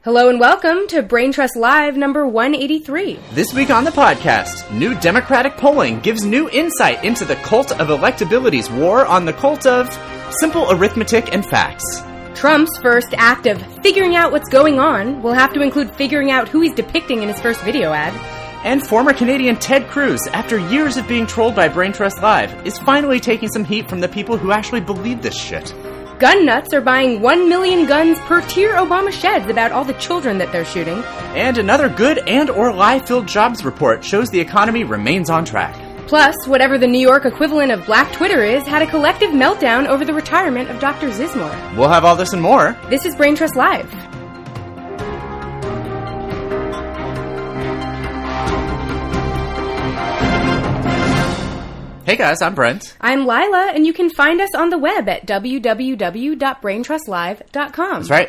Hello and welcome to Brain Trust Live number 183. This week on the podcast, new Democratic polling gives new insight into the cult of electability's war on the cult of simple arithmetic and facts. Trump's first act of figuring out what's going on will have to include figuring out who he's depicting in his first video ad. And former Canadian Ted Cruz, after years of being trolled by Brain Trust Live, is finally taking some heat from the people who actually believe this shit. Gun nuts are buying 1 million guns per tier Obama sheds about all the children that they're shooting. And another good and or lie-filled jobs report shows the economy remains on track. Plus, whatever the New York equivalent of Black Twitter is, had a collective meltdown over the retirement of Dr. Zismore. We'll have all this and more. This is Brain Trust Live. Hey guys, I'm Brent. I'm Lila, and you can find us on the web at www.braintrustlive.com. That's right.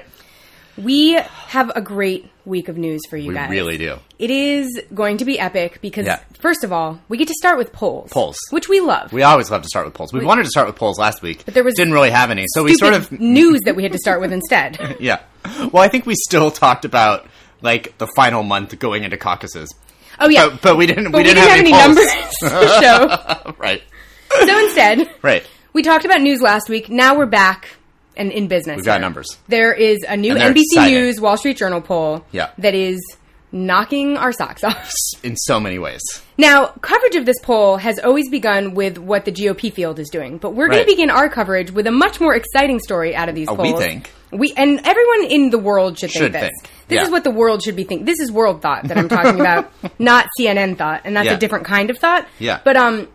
We have a great week of news for you guys. We really do. It is going to be epic because, First of all, we get to start with polls. Which we love. We always love to start with polls. We wanted to start with polls last week, but didn't really have any, so we sort of... news that we had to start with instead. Yeah. Well, I think we still talked about, like, the final month going into caucuses. Oh, yeah. But we didn't have any numbers to show. Right. So instead, right. We talked about news last week. Now we're back and in business. We've got numbers. There is a new NBC News Wall Street Journal poll that is knocking our socks off. In so many ways. Now, coverage of this poll has always begun with what the GOP field is doing. But we're going to begin our coverage with a much more exciting story out of these polls. We think. And everyone in the world should think this. This is what the world should be thinking. This is world thought that I'm talking about, not CNN thought. And that's a different kind of thought. Yeah. But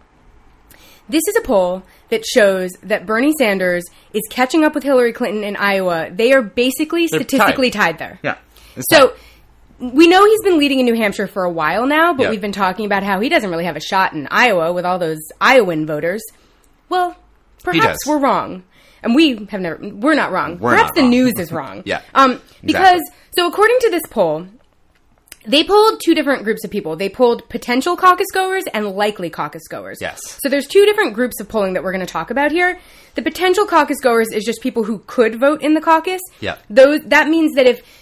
this is a poll that shows that Bernie Sanders is catching up with Hillary Clinton in Iowa. They are basically statistically tied there. Yeah. So we know he's been leading in New Hampshire for a while now, but we've been talking about how he doesn't really have a shot in Iowa with all those Iowan voters. Well, perhaps we're wrong. And we're not wrong. Perhaps the news is wrong. Yeah. Because, so according to this poll, they polled two different groups of people. They polled potential caucus goers and likely caucus goers. Yes. So there's two different groups of polling that we're going to talk about here. The potential caucus goers is just people who could vote in the caucus. Yeah. That means that if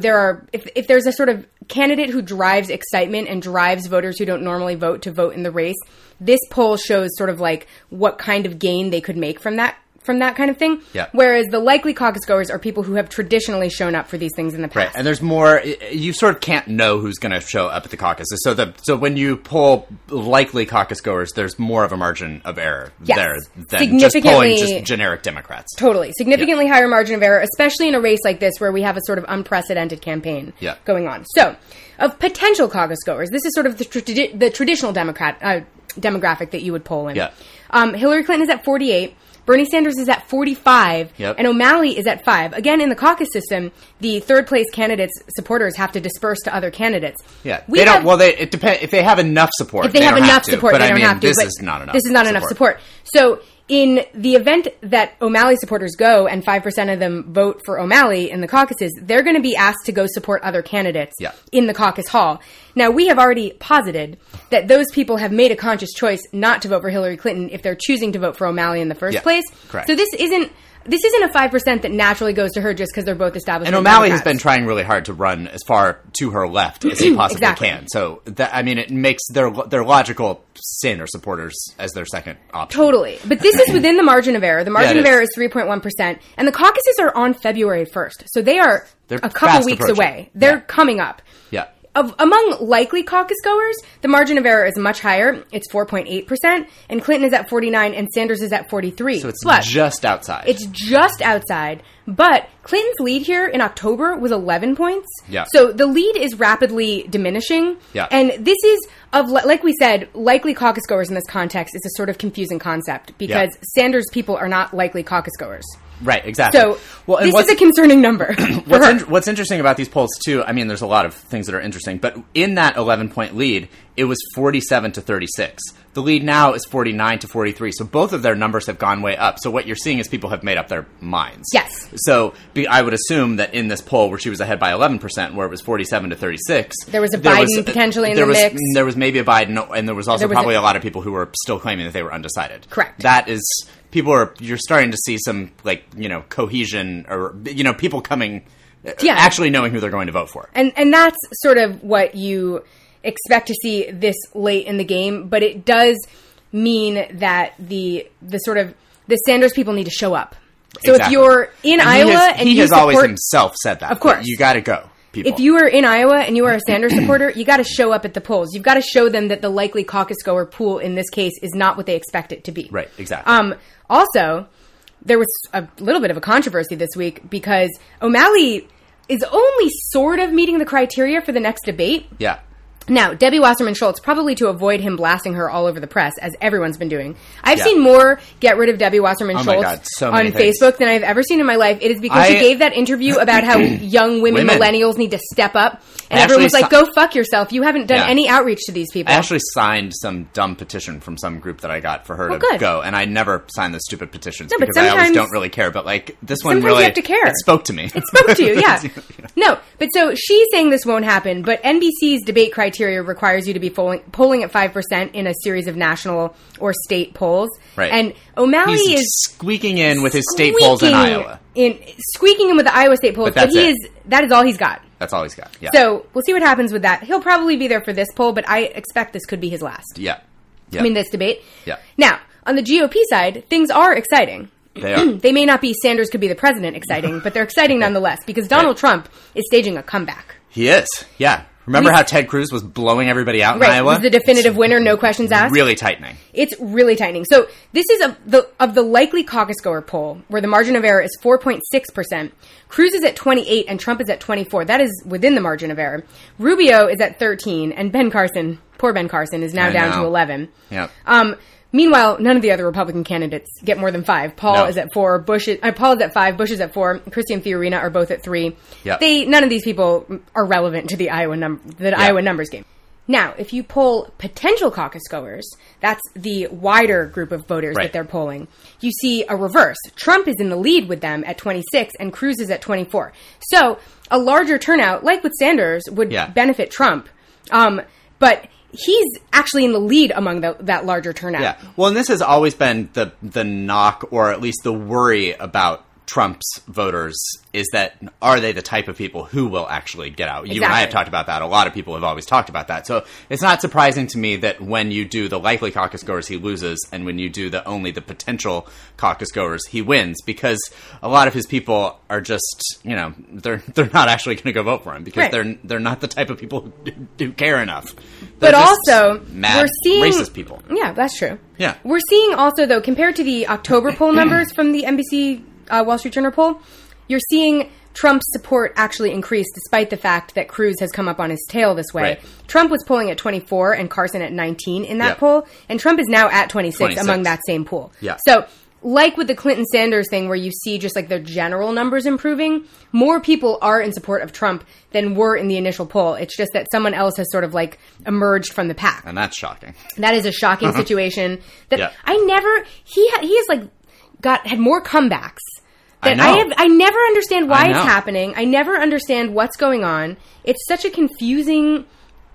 there's a sort of candidate who drives excitement and drives voters who don't normally vote to vote in the race, this poll shows sort of like what kind of gain they could make from that kind of thing. Yeah. Whereas the likely caucus goers are people who have traditionally shown up for these things in the past. Right. And there's more, you sort of can't know who's going to show up at the caucuses. So when you poll likely caucus goers, there's more of a margin of error there than just polling just generic Democrats. Totally. Significantly higher margin of error, especially in a race like this where we have a sort of unprecedented campaign going on. So, of potential caucus goers, this is sort of the traditional demographic that you would poll in. Yeah. Hillary Clinton is at 48. Bernie Sanders is at 45, and O'Malley is at 5. Again, in the caucus system, the third-place candidates' supporters have to disperse to other candidates. Yeah, it depends if they have enough support. If they have enough support, they don't have to. This is not enough. This is not enough support. So, in the event that O'Malley supporters go and 5% of them vote for O'Malley in the caucuses, they're going to be asked to go support other candidates in the caucus hall. Now, we have already posited that those people have made a conscious choice not to vote for Hillary Clinton if they're choosing to vote for O'Malley in the first place. Correct. So this isn't a 5% that naturally goes to her just because they're both established. And O'Malley has been trying really hard to run as far to her left as he possibly can. So it makes their logical Sanders supporters as their second option. Totally. But this is within the margin of error. The margin of error is 3.1%. And the caucuses are on February 1st. So they're a couple weeks away. They're coming up. Yeah. Among likely caucus goers, the margin of error is much higher. It's 4.8%, and Clinton is at 49, and Sanders is at 43. So it's just outside. It's just outside, but Clinton's lead here in October was 11 points. Yeah. So the lead is rapidly diminishing. Yeah. And this is, like we said, likely caucus goers in this context is a sort of confusing concept because Sanders people are not likely caucus goers. Right, exactly. So this is a concerning number. What's interesting about these polls, too, I mean, there's a lot of things that are interesting, but in that 11-point lead, it was 47 to 36. The lead now is 49 to 43, so both of their numbers have gone way up. So what you're seeing is people have made up their minds. Yes. So I would assume that in this poll where she was ahead by 11%, where it was 47 to 36... There was a Biden potentially in the mix. There was maybe a Biden, and there was also probably a lot of people who were still claiming that they were undecided. Correct. That is... You're starting to see some, cohesion, or, people coming actually knowing who they're going to vote for. And that's sort of what you expect to see this late in the game, but it does mean that the Sanders people need to show up. So if you're in Iowa and he has always himself said that. Of course. You got to go, people. If you are in Iowa and you are a Sanders supporter, you got to show up at the polls. You've got to show them that the likely caucus goer pool in this case is not what they expect it to be. Right, exactly. Also, there was a little bit of a controversy this week because O'Malley is only sort of meeting the criteria for the next debate. Yeah. Now, Debbie Wasserman Schultz, probably to avoid him blasting her all over the press, as everyone's been doing. I've seen more get rid of Debbie Wasserman Schultz on Facebook than I've ever seen in my life. It is because she gave that interview about how young women, millennials, need to step up. And everyone was like, go fuck yourself. You haven't done any outreach to these people. I actually signed some dumb petition from some group that I got for her to go. And I never sign those stupid petitions because I always don't really care. But like this one really, you have to care. It spoke to me. It spoke to you, yeah. No, but so she's saying this won't happen, but NBC's debate criteria requires you to be polling at 5% in a series of national or state polls. Right. And O'Malley is squeaking in with his state polls in Iowa. Squeaking in with the Iowa state polls, but that is all he's got. That's all he's got. Yeah. So we'll see what happens with that. He'll probably be there for this poll, but I expect this could be his last. Yeah. I mean, this debate. Yeah. Now, on the GOP side, things are exciting. They are. They may not be Sanders could be the president exciting, but they're exciting nonetheless because Donald Trump is staging a comeback. He is. Yeah. Remember how Ted Cruz was blowing everybody out in Iowa? Right, was the definitive winner, no questions asked. Really tightening. It's really tightening. So this is of the likely caucus goer poll, where the margin of error is 4.6%. Cruz is at 28 and Trump is at 24. That is within the margin of error. Rubio is at 13 and Ben Carson, poor Ben Carson, is now down to 11. Yeah. Meanwhile, none of the other Republican candidates get more than 5. Paul is at 4. Paul is at 5. Bush is at 4. Christie and Fiorina are both at 3. Yep. None of these people are relevant to the Iowa numbers game. Now, if you poll potential caucus goers, that's the wider group of voters that they're polling, you see a reverse. Trump is in the lead with them at 26 and Cruz is at 24. So a larger turnout, like with Sanders, would benefit Trump. But he's actually in the lead among that larger turnout. Yeah. Well, and this has always been the knock, or at least the worry about Trump's voters, is that are they the type of people who will actually get out? Exactly. You and I have talked about that. A lot of people have always talked about that. So it's not surprising to me that when you do the likely caucus goers, he loses, and when you do only the potential caucus goers, he wins, because a lot of his people are just, they're not actually going to go vote for him because they're not the type of people who care enough. But also, we're seeing racist people. Yeah, that's true. Yeah. We're seeing also, though, compared to the October poll numbers from the NBC Wall Street Journal poll, you're seeing Trump's support actually increase despite the fact that Cruz has come up on his tail this way. Right. Trump was polling at 24 and Carson at 19 in that poll, and Trump is now at 26 among that same pool. Yeah. So, like with the Clinton-Sanders thing where you see just like their general numbers improving, more people are in support of Trump than were in the initial poll. It's just that someone else has sort of like emerged from the pack. And that's shocking. That is a shocking situation that he has like had more comebacks. I never understand why it's happening. I never understand what's going on. It's such a confusing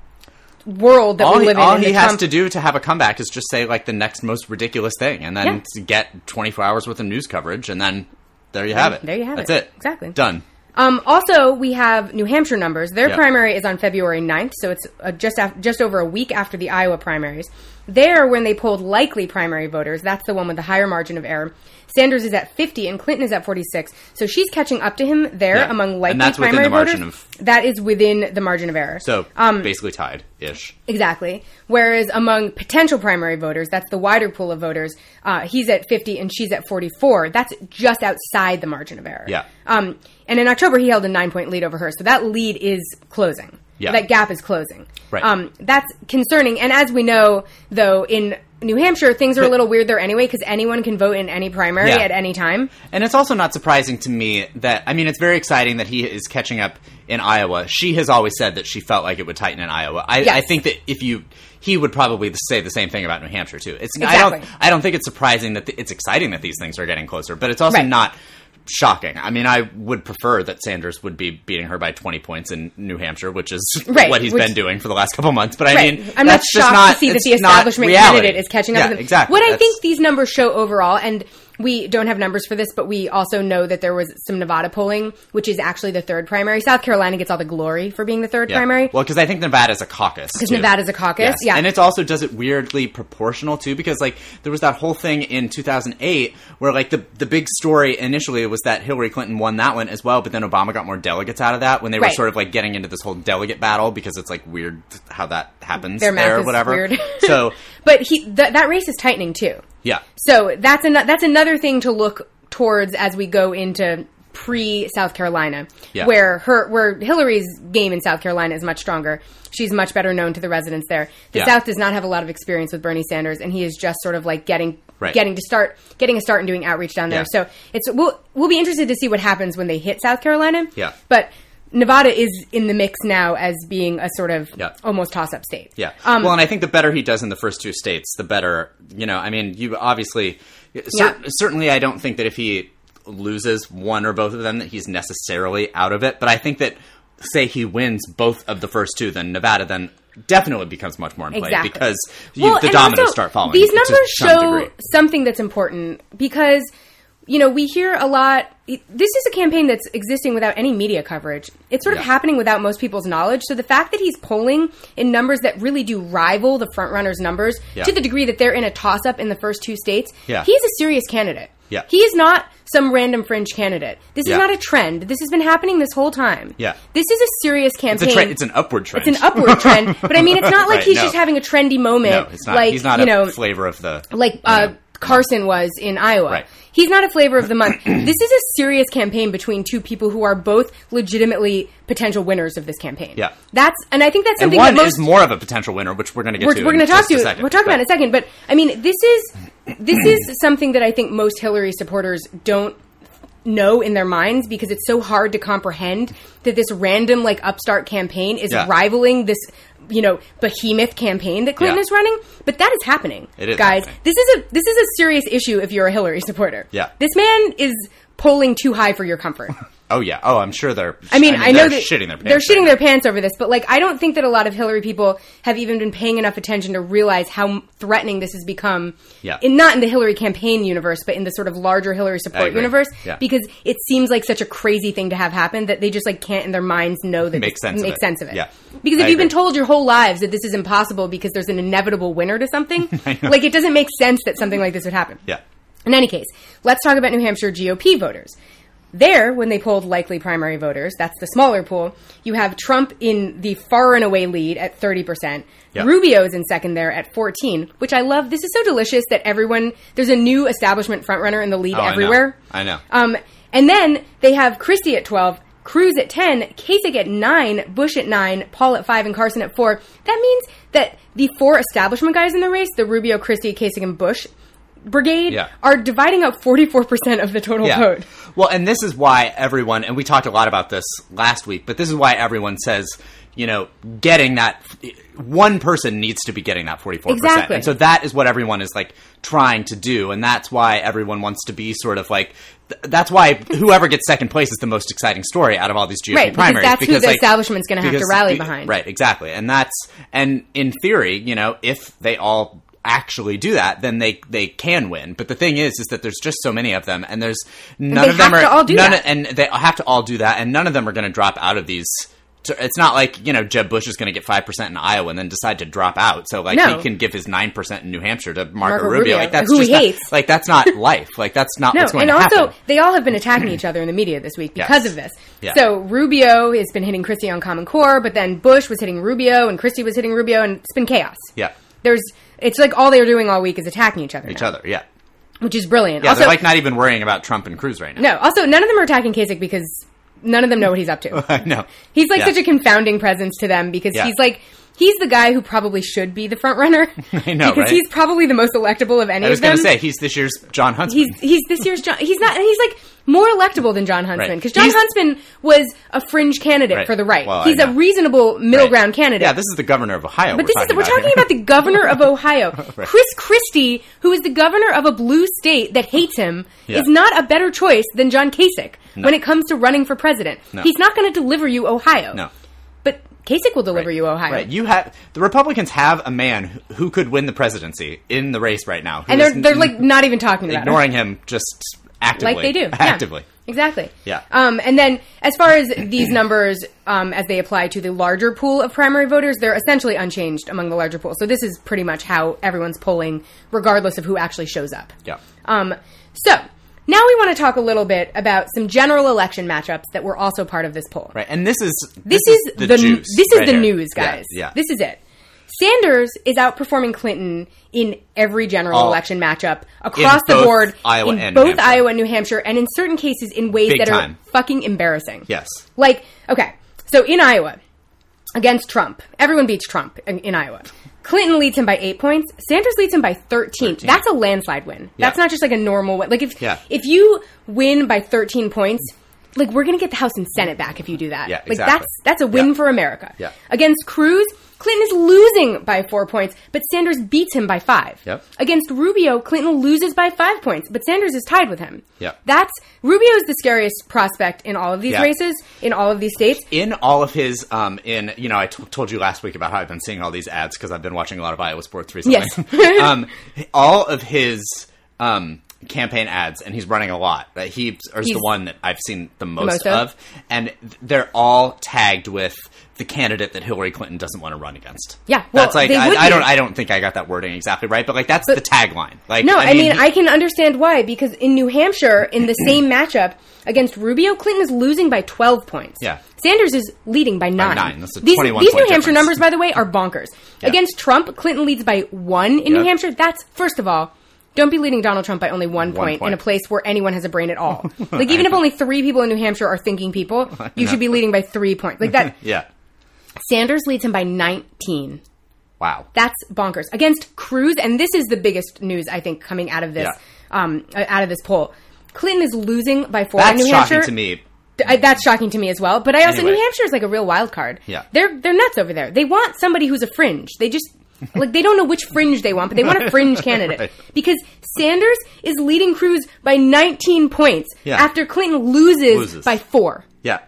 world that we live in. All he has to do to have a comeback is just say like the next most ridiculous thing, and then get 24 hours worth of news coverage, and then there you have it. There you have it. That's it. Exactly. Done. Also, we have New Hampshire numbers. Their primary is on February 9th, so it's just over a week after the Iowa primaries. There, when they polled likely primary voters, that's the one with the higher margin of error. Sanders is at 50 and Clinton is at 46. So she's catching up to him there among likely primary voters. That is within the margin of error. So basically tied-ish. Exactly. Whereas among potential primary voters, that's the wider pool of voters, he's at 50 and she's at 44. That's just outside the margin of error. Yeah. And in October, he held a 9-point lead over her. So that lead is closing. Yeah. That gap is closing. Right. That's concerning. And as we know, though, in New Hampshire, things are a little weird there anyway, because anyone can vote in any primary at any time. And it's also not surprising to me that, it's very exciting that he is catching up in Iowa. She has always said that she felt like it would tighten in Iowa. I think that he would probably say the same thing about New Hampshire, too. Exactly. I don't think it's surprising that it's exciting that these things are getting closer, but it's also not shocking. I would prefer that Sanders would be beating her by 20 points in New Hampshire, which is what he's been doing for the last couple months. But I'm not shocked to see that the establishment candidate is catching up with him. Exactly. What I think these numbers show overall, and we don't have numbers for this, but we also know that there was some Nevada polling, which is actually the third primary. South Carolina gets all the glory for being the third primary. Well, because I think Nevada's a caucus. Because Nevada's a caucus, yes. And it also does it weirdly proportional, too, because, like, there was that whole thing in 2008 where, like, the big story initially was that Hillary Clinton won that one as well, but then Obama got more delegates out of that when they were sort of, like, getting into this whole delegate battle, because it's, like, weird how that happens there or whatever. Weird. So, but that race is tightening, too. Yeah. So that's another thing to look towards as we go into pre-South Carolina, where Hillary's game in South Carolina is much stronger. She's much better known to the residents there. The South does not have a lot of experience with Bernie Sanders, and he is just sort of like getting a start and doing outreach down there. So we'll be interested to see what happens when they hit South Carolina. Yeah. But Nevada is in the mix now as being a sort of almost toss-up state. Yeah. Well, and I think the better he does in the first two states, the better, I mean, you obviously, certainly I don't think that if he loses one or both of them that he's necessarily out of it. But I think that, say he wins both of the first two, then Nevada then definitely becomes much more in play because the dominoes start falling. These numbers show something that's important because, we hear a lot. This is a campaign that's existing without any media coverage. It's sort of happening without most people's knowledge. So the fact that he's polling in numbers that really do rival the frontrunners' numbers to the degree that they're in a toss-up in the first two states, he's a serious candidate. Yeah. He is not some random fringe candidate. This is not a trend. This has been happening this whole time. Yeah. This is a serious campaign. It's an upward trend. It's an upward trend. But I mean, it's not like he's just having a trendy moment. No, it's not. Like, he's not a flavor of the... Like Carson was in Iowa. Right. He's not a flavor of the month. This is a serious campaign between two people who are both legitimately potential winners of this campaign. Yeah. And I think that's something and one is more of a potential winner, which we're going to get to. We're going to talk to. We'll talk about in a second. But I mean, this is something that I think most Hillary supporters don't know in their minds because it's so hard to comprehend that this random like upstart campaign is rivaling this behemoth campaign that Clinton is running. But that is happening. It is, guys. happening. This is a serious issue if you're a Hillary supporter. Yeah. This man is polling too high for your comfort. Oh, yeah. Oh, I'm sure they're... I know they're that shitting their pants. They're shitting their pants over this, but, like, I don't think that a lot of Hillary people have even been paying enough attention to realize how threatening this has become. Yeah. Not in the Hillary campaign universe, but in the sort of larger Hillary support universe. Yeah. Because it seems like such a crazy thing to have happen that they just, like, can't in their minds know that makes sense of it. Yeah. Because if you've been told your whole lives that this is impossible because there's an inevitable winner to something, like, it doesn't make sense that something like this would happen. Yeah. In any case, let's talk about New Hampshire GOP voters. There, when they polled likely primary voters, that's the smaller pool, you have Trump in the far and away lead at 30%. Yep. Rubio's in second there at 14%, which I love. This is so delicious that there's a new establishment frontrunner in the lead everywhere. I know. And then they have Christie at 12%, Cruz at 10%, Kasich at 9%, Bush at 9%, Paul at 5%, and Carson at 4%. That means that the four establishment guys in the race, the Rubio, Christie, Kasich, and Bush brigade, are dividing up 44% of the total vote. Well, and this is why everyone, and we talked a lot about this last week, but this is why everyone says, getting that, one person needs to be getting that 44%. Exactly. And so that is what everyone is, like, trying to do, and that's why everyone wants to be sort of, like, that's why whoever gets second place is the most exciting story out of all these GOP primaries. That's who the establishment's going to have to rally behind. Right, exactly. And in theory, if they all actually do that, then they can win. But the thing is that there's just so many of them, and there's none of them are and they have to all do that, and none of them are going to drop out of these. It's not like Jeb Bush is going to get 5% in Iowa and then decide to drop out. So he can give his 9% in New Hampshire to Marco Rubio. Like that's who he hates. That's not life. Like that's not what's going to happen. And also they all have been attacking each other in the media this week because of this. Yeah. So Rubio has been hitting Christie on Common Core, but then Bush was hitting Rubio and Christie was hitting Rubio, and it's been chaos. Yeah. It's like all they're doing all week is attacking each other. Yeah. Which is brilliant. Yeah, also, they're like not even worrying about Trump and Cruz right now. No. Also, none of them are attacking Kasich because none of them know what he's up to. I know. He's like such a confounding presence to them because he's the guy who probably should be the front runner. I know, because he's probably the most electable of any of them. I was going to say, he's this year's John Huntsman. He's this year's John. He's not, and he's like more electable than John Huntsman because John Huntsman was a fringe candidate for the right. Well, he's a reasonable middle ground candidate. Yeah, this is the governor of Ohio. But we're talking about the governor of Ohio. Chris Christie, who is the governor of a blue state that hates him, is not a better choice than John Kasich when it comes to running for president. No. He's not going to deliver you Ohio. No. But Kasich will deliver you Ohio. Right. The Republicans have a man who could win the presidency in the race right now. And they're like not even talking about ignoring him just actively. Like they do. Actively. Yeah. Exactly. Yeah. And then as far as these numbers, as they apply to the larger pool of primary voters, they're essentially unchanged among the larger pool. So this is pretty much how everyone's polling, regardless of who actually shows up. Yeah. So now we want to talk a little bit about some general election matchups that were also part of this poll. Right. And this is the juice. This is the news, guys. Yeah. This is it. Sanders is outperforming Clinton in every general election matchup across the board in both Iowa and New Hampshire, and in certain cases in ways that are fucking embarrassing. Yes. Like, okay, so in Iowa, against Trump, everyone beats Trump in Iowa. Clinton leads him by 8 points. Sanders leads him by 13. That's a landslide win. Yeah. That's not just like a normal win. Like if you win by 13 points, like we're going to get the House and Senate back if you do that. Yeah, like that's a win for America. Yeah. Against Cruz, Clinton is losing by 4 points, but Sanders beats him by 5. Yep. Against Rubio, Clinton loses by 5 points, but Sanders is tied with him. Yep. Rubio is the scariest prospect in all of these races, in all of these states. In all of his, I told you last week about how I've been seeing all these ads because I've been watching a lot of Iowa sports recently. Yes. All of his campaign ads, and he's running a lot. He's the one that I've seen the most of, and they're all tagged with the candidate that Hillary Clinton doesn't want to run against. Yeah, well, that's like I don't think I got that wording exactly right, but like that's the tagline. Like, no, I mean I can understand why, because in New Hampshire, in the same matchup against Rubio, Clinton is losing by 12 points. Yeah. Sanders is leading by 9. That's a 21 these point New Hampshire difference. numbers, by the way, are bonkers. Yeah. Against Trump, Clinton leads by 1 in New Hampshire. That's, first of all, don't be leading Donald Trump by only 1 point in a place where anyone has a brain at all. Like, even if only 3 people in New Hampshire are thinking people, you should be leading by 3 points. Like that. Yeah. Sanders leads him by 19. Wow. That's bonkers. Against Cruz, and this is the biggest news, I think, coming out of this poll. Clinton is losing by 4 in New Hampshire. That's shocking to me. That's shocking to me as well. But I also, New Hampshire is like a real wild card. Yeah. They're nuts over there. They want somebody who's a fringe. They just... like, they don't know which fringe they want, but they want a fringe candidate. Right. Because Sanders is leading Cruz by 19 points after Clinton loses by 4. Yeah.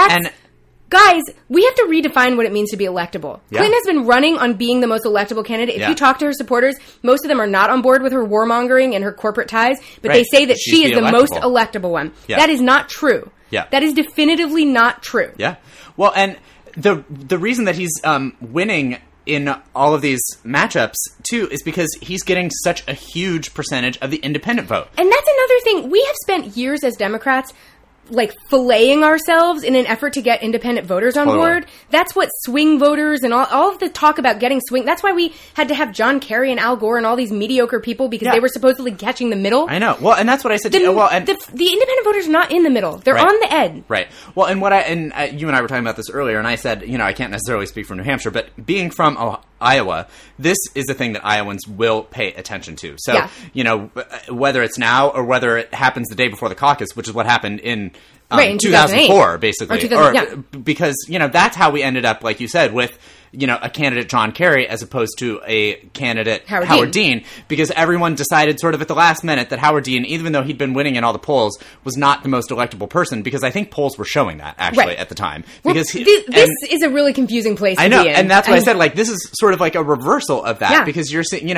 Guys, we have to redefine what it means to be electable. Yeah. Clinton has been running on being the most electable candidate. If you talk to her supporters, most of them are not on board with her warmongering and her corporate ties, but they say that she is the most electable one. Yeah. That is not true. Yeah. That is definitively not true. Yeah. Well, and the reason that he's winning in all of these matchups, too, is because he's getting such a huge percentage of the independent vote. And that's another thing. We have spent years as Democrats like filleting ourselves in an effort to get independent voters on board. That's what swing voters and all of the talk about getting swing. That's why we had to have John Kerry and Al Gore and all these mediocre people because they were supposedly catching the middle. I know. Well, and that's what I said. The independent voters are not in the middle. They're on the edge. Right. Well, and you and I were talking about this earlier, and I said, I can't necessarily speak for New Hampshire, but being from Iowa, this is the thing that Iowans will pay attention to. So, whether it's now or whether it happens the day before the caucus, which is what happened in 2004, basically. Because, that's how we ended up, like you said, with, a candidate John Kerry as opposed to a candidate Howard Dean, because everyone decided sort of at the last minute that Howard Dean, even though he'd been winning in all the polls, was not the most electable person, because I think polls were showing that, actually, at the time. Because this is a really confusing place to be in. I know, and that's what I said, like, this is sort of like a reversal of that, because you're seeing,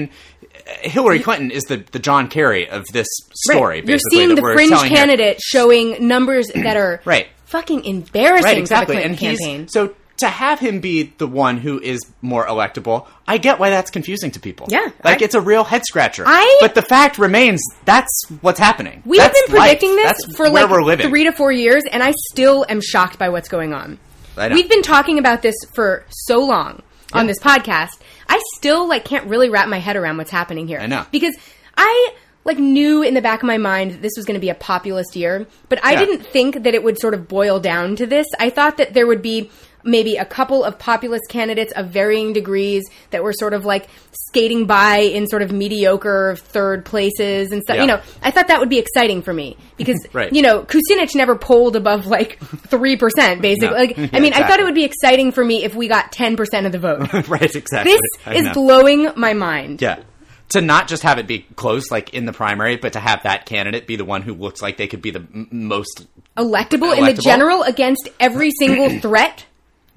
Hillary Clinton is the John Kerry of this story, basically. You're seeing the fringe candidate showing numbers that are fucking embarrassing for the Clinton campaign. So to have him be the one who is more electable, I get why that's confusing to people. Yeah. It's a real head-scratcher. But the fact remains, that's what's happening. We have been predicting this for like 3 to 4 years, and I still am shocked by what's going on. We've been talking about this for so long on this podcast. I still can't really wrap my head around what's happening here. I know. Because I knew in the back of my mind that this was going to be a populist year, but I didn't think that it would sort of boil down to this. I thought that there would be maybe a couple of populist candidates of varying degrees that were sort of skating by in sort of mediocre third places and stuff. Yeah. I thought that would be exciting for me because, Kucinich never polled above 3%, basically. No. Exactly. I thought it would be exciting for me if we got 10% of the vote. Right, exactly. This is blowing my mind. Yeah. To not just have it be close, in the primary, but to have that candidate be the one who looks like they could be the most electable in the general against every single threat.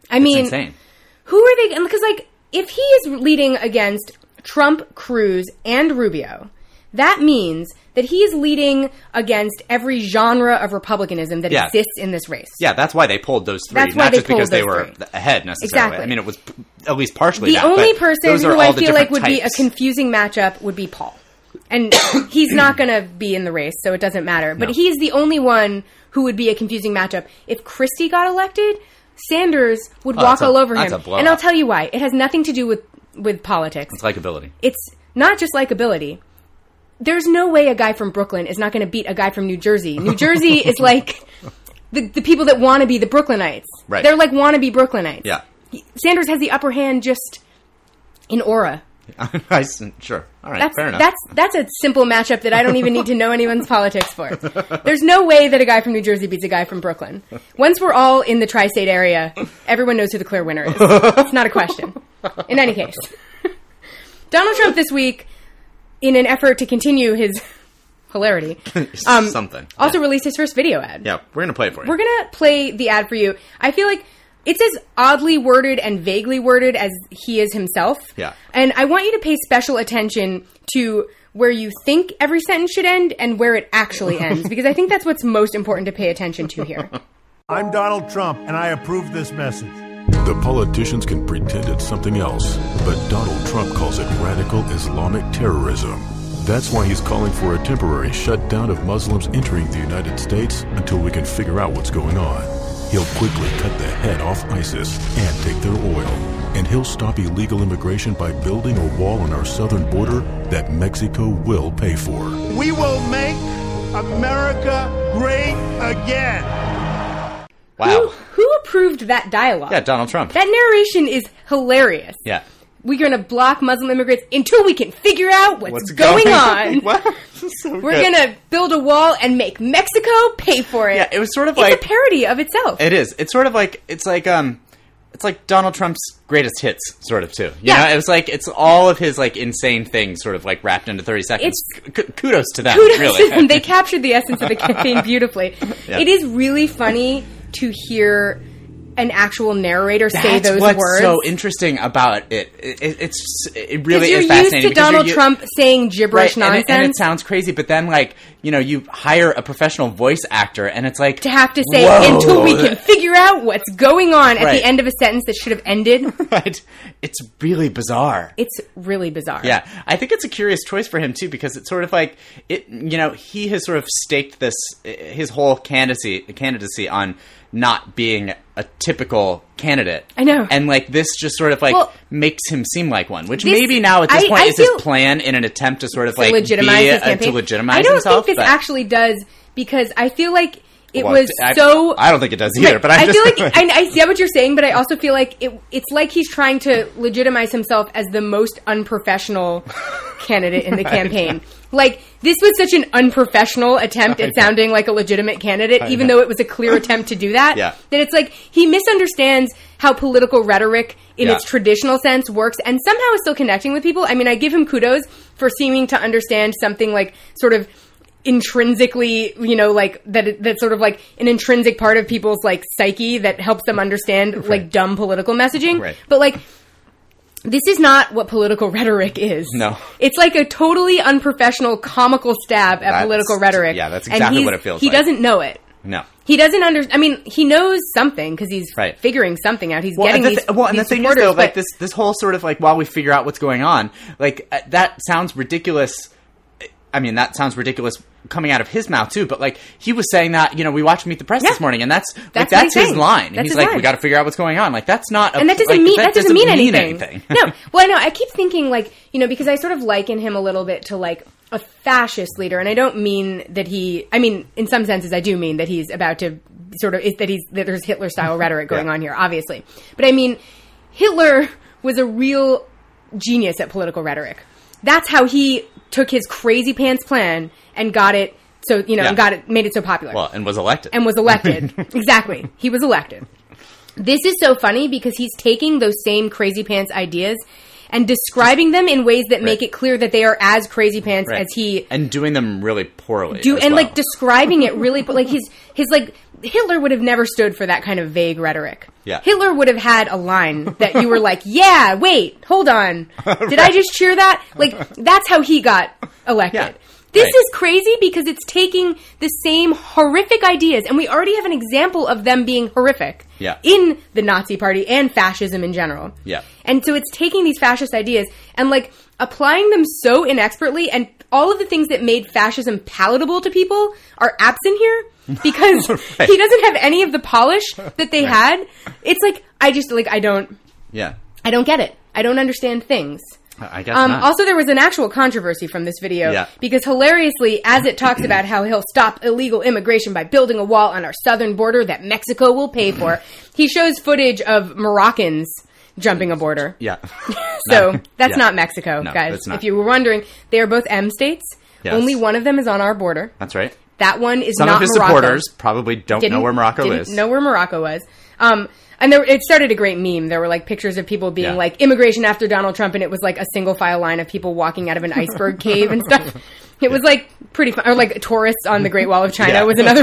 I mean, it's insane. Who are they? Because, like, if he is leading against Trump, Cruz, and Rubio, that means that he is leading against every genre of republicanism that exists in this race. Yeah, that's why they pulled those three. That's why not they just because they pulled were those three. ahead necessarily. Exactly. I mean, it was at least partially the that. only person who I feel like would types. be a confusing matchup would be Paul. And he's not going to be in the race, so it doesn't matter. But he's the only one who would be a confusing matchup. If Christie got elected, Sanders would walk all over him. And I'll tell you why. It has nothing to do with politics. It's likability. It's not just likability. There's no way a guy from Brooklyn is not going to beat a guy from New Jersey. New Jersey is like the people that want to be the Brooklynites. Right. They're like wannabe Brooklynites. Yeah. Sanders has the upper hand just in aura. Sure. All right. Fair enough. That's a simple matchup that I don't even need to know anyone's politics for. There's no way that a guy from New Jersey beats a guy from Brooklyn. Once we're all in the tri-state area, everyone knows who the clear winner is. It's not a question. In any case. Donald Trump this week, in an effort to continue his hilarity, also released his first video ad. Yeah, we're going to play it for you. We're going to play the ad for you. I feel like it's as oddly worded and vaguely worded as he is himself. Yeah. And I want you to pay special attention to where you think every sentence should end and where it actually ends, because I think that's what's most important to pay attention to here. I'm Donald Trump, and I approve this message. The politicians can pretend it's something else, but Donald Trump calls it radical Islamic terrorism. That's why he's calling for a temporary shutdown of Muslims entering the United States until we can figure out what's going on. He'll quickly cut the head off ISIS and take their oil. And he'll stop illegal immigration by building a wall on our southern border that Mexico will pay for. We will make America great again. Wow. Who approved that dialogue? Yeah, Donald Trump. That narration is hilarious. Yeah. We're going to block Muslim immigrants until we can figure out what's going on. Wow. So We're going to build a wall and make Mexico pay for it. Yeah, it was sort of it's a parody of itself. It is. It's sort of like it's like Donald Trump's greatest hits, sort of too. You know, it was like it's all of his like insane things, sort of like wrapped into 30 seconds. Kudos to them. Really. To them. They captured the essence of the campaign beautifully. Yeah. It is really funny to hear an actual narrator say those words. That's what's so interesting about it. It really is fascinating. You're used to Donald Trump saying gibberish nonsense. And it sounds crazy, but then, like, you know, you hire a professional voice actor, and it's like... To have to say, until we can figure out what's going on at the end of a sentence that should have ended. Right. It's really bizarre. It's really bizarre. Yeah. I think it's a curious choice for him, too, because it's sort of like... You know, he has sort of staked his whole candidacy on not being a typical candidate. I know. And, like, this just sort of, like, makes him seem like one, which maybe now at this point is his plan in an attempt to sort of, like, legitimize his campaign. To legitimize himself. I don't himself, think this actually does, because I feel like I don't think it does either, but I feel like I see what you're saying, but I also feel like it's like he's trying to legitimize himself as the most unprofessional candidate in the campaign. Like, this was such an unprofessional attempt at sounding like a legitimate candidate, even though it was a clear attempt to do that. Yeah. That it's like he misunderstands how political rhetoric in its traditional sense works, and somehow is still connecting with people. I mean, I give him kudos for seeming to understand something like sort of intrinsically, you know, like that's sort of like an intrinsic part of people's like psyche that helps them understand like dumb political messaging. Right. But like, this is not what political rhetoric is. No. It's like a totally unprofessional, comical stab at political rhetoric. Yeah, that's exactly what it feels like. He doesn't know it. No. He doesn't I mean, he knows something because he's figuring something out. He's getting these and the thing is, though, like this whole sort of like, while we figure out what's going on, like that sounds ridiculous. I mean, that sounds ridiculous coming out of his mouth too, but like he was saying that, you know, we watched Meet the Press this morning, and that's his line. He's like, we got to figure out what's going on. Like, that's not, and that doesn't mean anything. No, well, I know. I keep thinking, like, you know, because I sort of liken him a little bit to like a fascist leader, and I don't mean that I mean, in some senses, I do mean that he's about to sort of that there's Hitler style rhetoric going on here, obviously, but I mean, Hitler was a real genius at political rhetoric. That's how he took his crazy pants plan and got it so, you know, made it so popular. Well, and was elected. Exactly. He was elected. This is so funny because he's taking those same crazy pants ideas and describing them in ways that make it clear that they are as crazy pants as he... And doing them really poorly like, describing it really... Like, his like, Hitler would have never stood for that kind of vague rhetoric. Yeah. Hitler would have had a line that you were like, yeah, wait, hold on. Did I just cheer that? Like, that's how he got elected. Yeah. This is crazy because it's taking the same horrific ideas, and we already have an example of them being horrific in the Nazi Party and fascism in general. Yeah. And so it's taking these fascist ideas and, like, applying them so inexpertly, and all of the things that made fascism palatable to people are absent here because right. he doesn't have any of the polish that they had. It's like, I don't get it. I don't understand things. I guess not. Also, there was an actual controversy from this video because hilariously, as it talks about how he'll stop illegal immigration by building a wall on our southern border that Mexico will pay for, he shows footage of Moroccans jumping a border. Yeah. So that's not Mexico, guys. It's not. If you were wondering, they are both M states. Yes. Only one of them is on our border. That's right. That one is Some not of his Morocco. supporters probably don't know where Morocco is. Didn't know where Morocco was. And it started a great meme. There were like pictures of people being like, immigration after Donald Trump, and it was like a single file line of people walking out of an iceberg cave and stuff. It was like pretty fun. Or like tourists on the Great Wall of China was another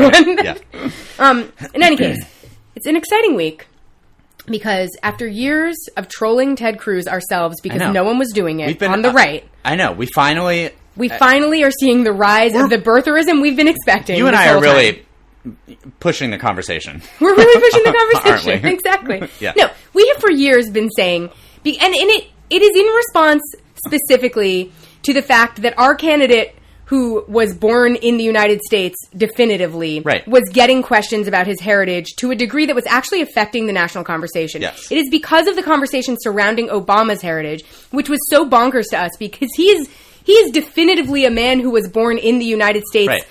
one. In any case, it's an exciting week because after years of trolling Ted Cruz ourselves because no one was doing it on the right. I know. We finally are seeing the rise of the birtherism we've been expecting. You and I are really pushing the conversation. We're really pushing the conversation. Exactly. Yeah. No, we have for years been saying, and it is in response specifically to the fact that our candidate who was born in the United States definitively was getting questions about his heritage to a degree that was actually affecting the national conversation. Yes. It is because of the conversation surrounding Obama's heritage, which was so bonkers to us because he is definitively a man who was born in the United States. Right.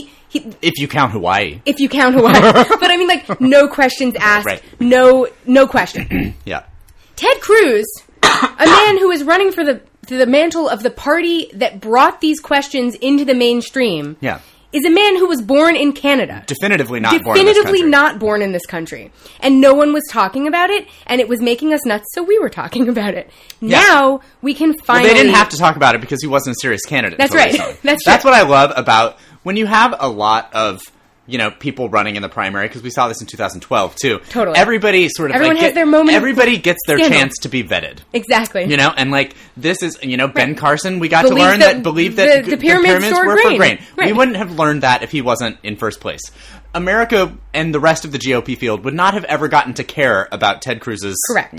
If you count Hawaii. If you count Hawaii. But I mean, like, no questions asked. Right. No question. Yeah. Ted Cruz, a man who is running for the mantle of the party that brought these questions into the mainstream, is a man who was born in Canada. Definitively not born in this country. Definitively not born in this country. And no one was talking about it, and it was making us nuts, so we were talking about it. Yeah. Now, we can finally... Well, they didn't have to talk about it because he wasn't a serious candidate. That's right. That's true. That's what I love about... When you have a lot of, people running in the primary, because we saw this in 2012, too. Totally. Everybody sort of... Everyone has their moment. Everybody gets their chance to be vetted. Exactly. And, like, this is, Ben Carson, we got to learn that the pyramids were for grain. Right. We wouldn't have learned that if he wasn't in first place. America and the rest of the GOP field would not have ever gotten to care about Ted Cruz's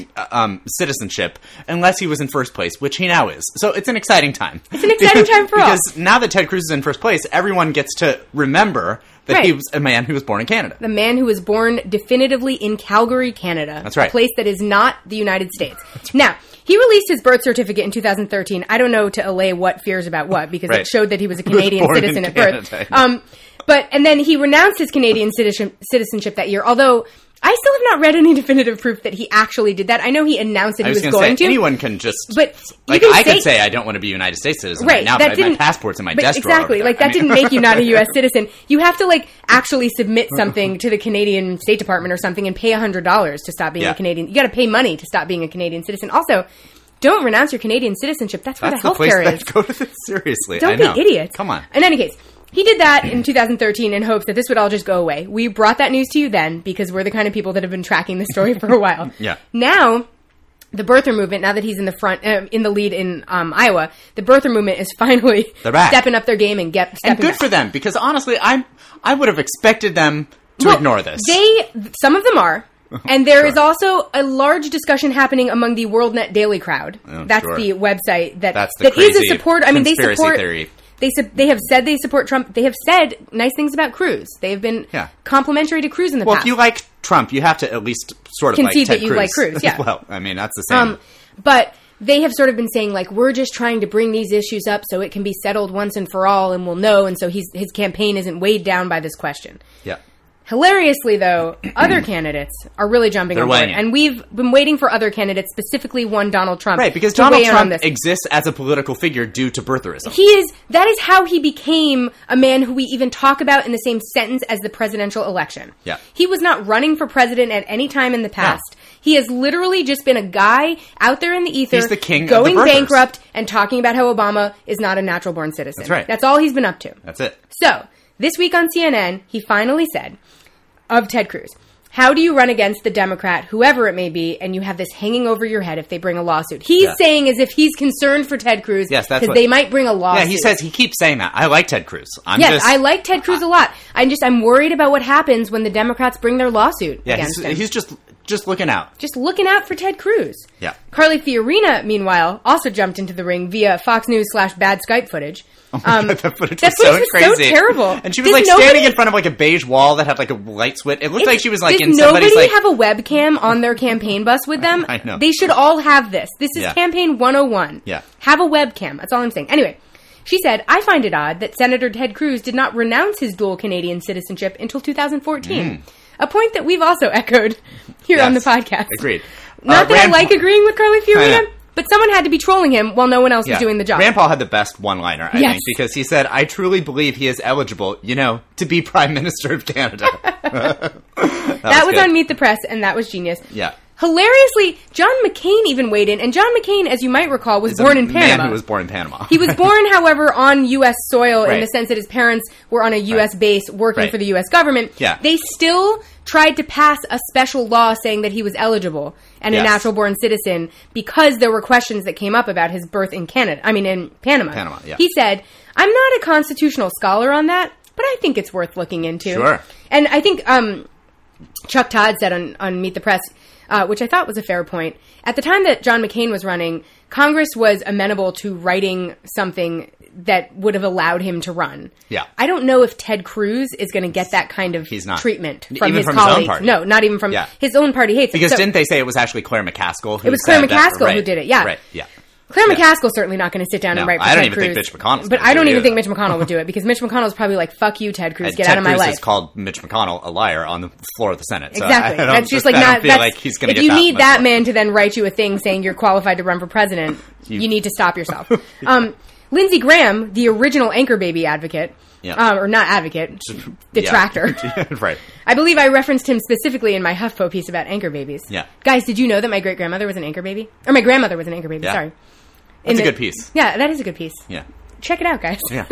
citizenship unless he was in first place, which he now is. So it's an exciting time. It's an exciting time for all. Because now that Ted Cruz is in first place, everyone gets to remember that he was a man who was born in Canada. The man who was born definitively in Calgary, Canada. That's right. A place that is not the United States. Now, he released his birth certificate in 2013. I don't know to allay what fears about what, because it showed that he was a Canadian citizen at birth. And then he renounced his Canadian citizenship that year, although I still have not read any definitive proof that he actually did that. I know he announced that he was going to. Anyone can just... But I could say I don't want to be a United States citizen right now, but my passport's in my desk drawer. Exactly. That didn't make you not a U.S. citizen. You have to, actually submit something to the Canadian State Department or something and pay $100 to stop being a Canadian... You got to pay money to stop being a Canadian citizen. Also... Don't renounce your Canadian citizenship. That's where the healthcare is. Go to this seriously. Don't be idiots. Come on. In any case, he did that in 2013 in hopes that this would all just go away. We brought that news to you then because we're the kind of people that have been tracking the story for a while. Yeah. Now, the birther movement, now that he's in the front, in the lead in Iowa, the birther movement is finally stepping up their game and stepping good for them because honestly, I would have expected them to ignore this. Some of them are. And there is also a large discussion happening among the WorldNet Daily crowd. That's the website that is a support. I mean, they support. Theory. They have said they support Trump. They have said nice things about Cruz. They have been complimentary to Cruz in the past. Well, if you like Trump, you have to at least sort of concede like Ted that you like Cruz. Yeah. Well, I mean, that's the same. But they have sort of been saying we're just trying to bring these issues up so it can be settled once and for all, and we'll know. And so his campaign isn't weighed down by this question. Yeah. Hilariously, though, other candidates are really jumping on board. And we've been waiting for other candidates, specifically one Donald Trump. Right, because Donald Trump exists as a political figure due to birtherism. That is how he became a man who we even talk about in the same sentence as the presidential election. Yeah. He was not running for president at any time in the past. No. He has literally just been a guy out there in the ether. He's the king going of the birthers. Bankrupt and talking about how Obama is not a natural-born citizen. That's right. That's all he's been up to. That's it. So, this week on CNN, he finally said... of Ted Cruz. How do you run against the Democrat, whoever it may be, and you have this hanging over your head if they bring a lawsuit? He's saying as if he's concerned for Ted Cruz because they might bring a lawsuit. Yeah, he keeps saying that. I like Ted Cruz. I like Ted Cruz a lot. I'm worried about what happens when the Democrats bring their lawsuit against him. He's just looking out. Just looking out for Ted Cruz. Yeah. Carly Fiorina, meanwhile, also jumped into the ring via Fox News /bad Skype footage. Oh my God, that footage was so crazy. So terrible. And she was standing in front of a beige wall that had a light switch. It looked like she was in somebody's Does nobody have a webcam on their campaign bus with them? I know. They should all have this. This is campaign 101. Yeah. Have a webcam. That's all I'm saying. Anyway, she said, I find it odd that Senator Ted Cruz did not renounce his dual Canadian citizenship until 2014. A point that we've also echoed here on the podcast. Agreed. Not that I like agreeing with Carly Fiorina, but someone had to be trolling him while no one else was doing the job. Rand Paul had the best one-liner, I think, because he said, I truly believe he is eligible, to be Prime Minister of Canada. that was on Meet the Press, and that was genius. Yeah. Hilariously, John McCain even weighed in, and John McCain, as you might recall, was born in Panama. Man who was born in Panama. He was born, however, on U.S. soil in the sense that his parents were on a U.S. base working for the U.S. government. Yeah. They still tried to pass a special law saying that he was eligible and a natural-born citizen because there were questions that came up about his birth in Panama. Panama, yeah. He said, I'm not a constitutional scholar on that, but I think it's worth looking into. Sure. And I think Chuck Todd said on Meet the Press, which I thought was a fair point, at the time that John McCain was running, Congress was amenable to writing something that would have allowed him to run. Yeah. I don't know if Ted Cruz is going to get that kind of treatment from even his from colleagues. His own party. No, not even from his own party hates because it. didn't they say it was actually Claire McCaskill who It was Claire McCaskill who did it, yeah. Right, yeah. Claire McCaskill's certainly not going to sit down and write for Ted Cruz. I don't even think Mitch McConnell's But I don't even think Mitch McConnell would do it because Mitch McConnell's probably like, fuck you, Ted Cruz, get out of my life. Ted Cruz has called Mitch McConnell a liar on the floor of the Senate. So exactly. That's just like not. Like he's going to. If you need that man to then write you a thing saying you're qualified to run for president, you need to stop yourself. Lindsey Graham, the original Anchor Baby advocate, or not advocate, detractor. Right. I believe I referenced him specifically in my HuffPo piece about anchor babies. Yeah. Guys, did you know that my great-grandmother was an anchor baby? Or my grandmother was an anchor baby, sorry. That's a good piece. Yeah, that is a good piece. Yeah. Check it out, guys. Yeah.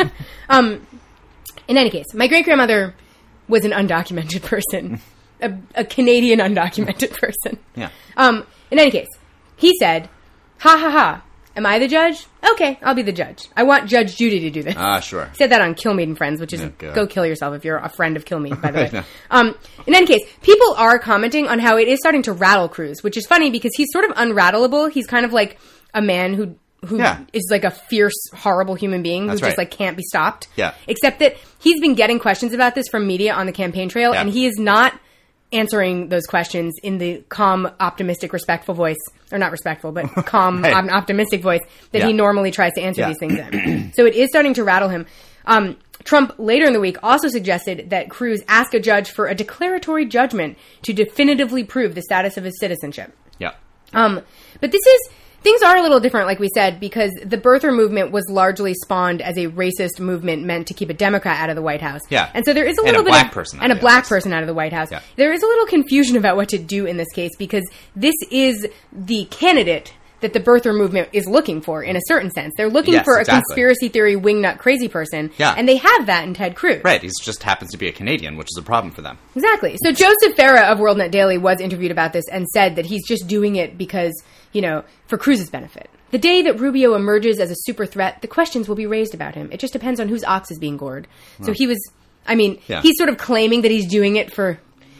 In any case, my great-grandmother was an undocumented person. a Canadian undocumented person. Yeah. In any case, he said, ha ha ha, am I the judge? Okay, I'll be the judge. I want Judge Judy to do this. Sure. He said that on Kilmeade and Friends, which is go kill yourself if you're a friend of Kilmeade, by the way. In any case, people are commenting on how it is starting to rattle Cruz, which is funny because he's sort of unrattleable. He's kind of like a man who is like a fierce, horrible human being who just like can't be stopped. Yeah. Except that he's been getting questions about this from media on the campaign trail, and he is not answering those questions in the calm, optimistic, respectful voice, or not respectful, but calm, optimistic voice that he normally tries to answer these things in. So it is starting to rattle him. Trump later in the week also suggested that Cruz ask a judge for a declaratory judgment to definitively prove the status of his citizenship. Yeah. But things are a little different, like we said, because the birther movement was largely spawned as a racist movement meant to keep a Democrat out of the White House. Yeah. And so there is a little bit black person out of the White House. Yeah. There is a little confusion about what to do in this case because this is the candidate that the birther movement is looking for in a certain sense. They're looking for a conspiracy theory wingnut crazy person. Yeah. And they have that in Ted Cruz. Right. He just happens to be a Canadian, which is a problem for them. Exactly. So Joseph Farah of WorldNet Daily was interviewed about this and said that he's just doing it because, for Cruz's benefit. The day that Rubio emerges as a super threat, the questions will be raised about him. It just depends on whose ox is being gored. So he was, he's sort of claiming that he's doing it for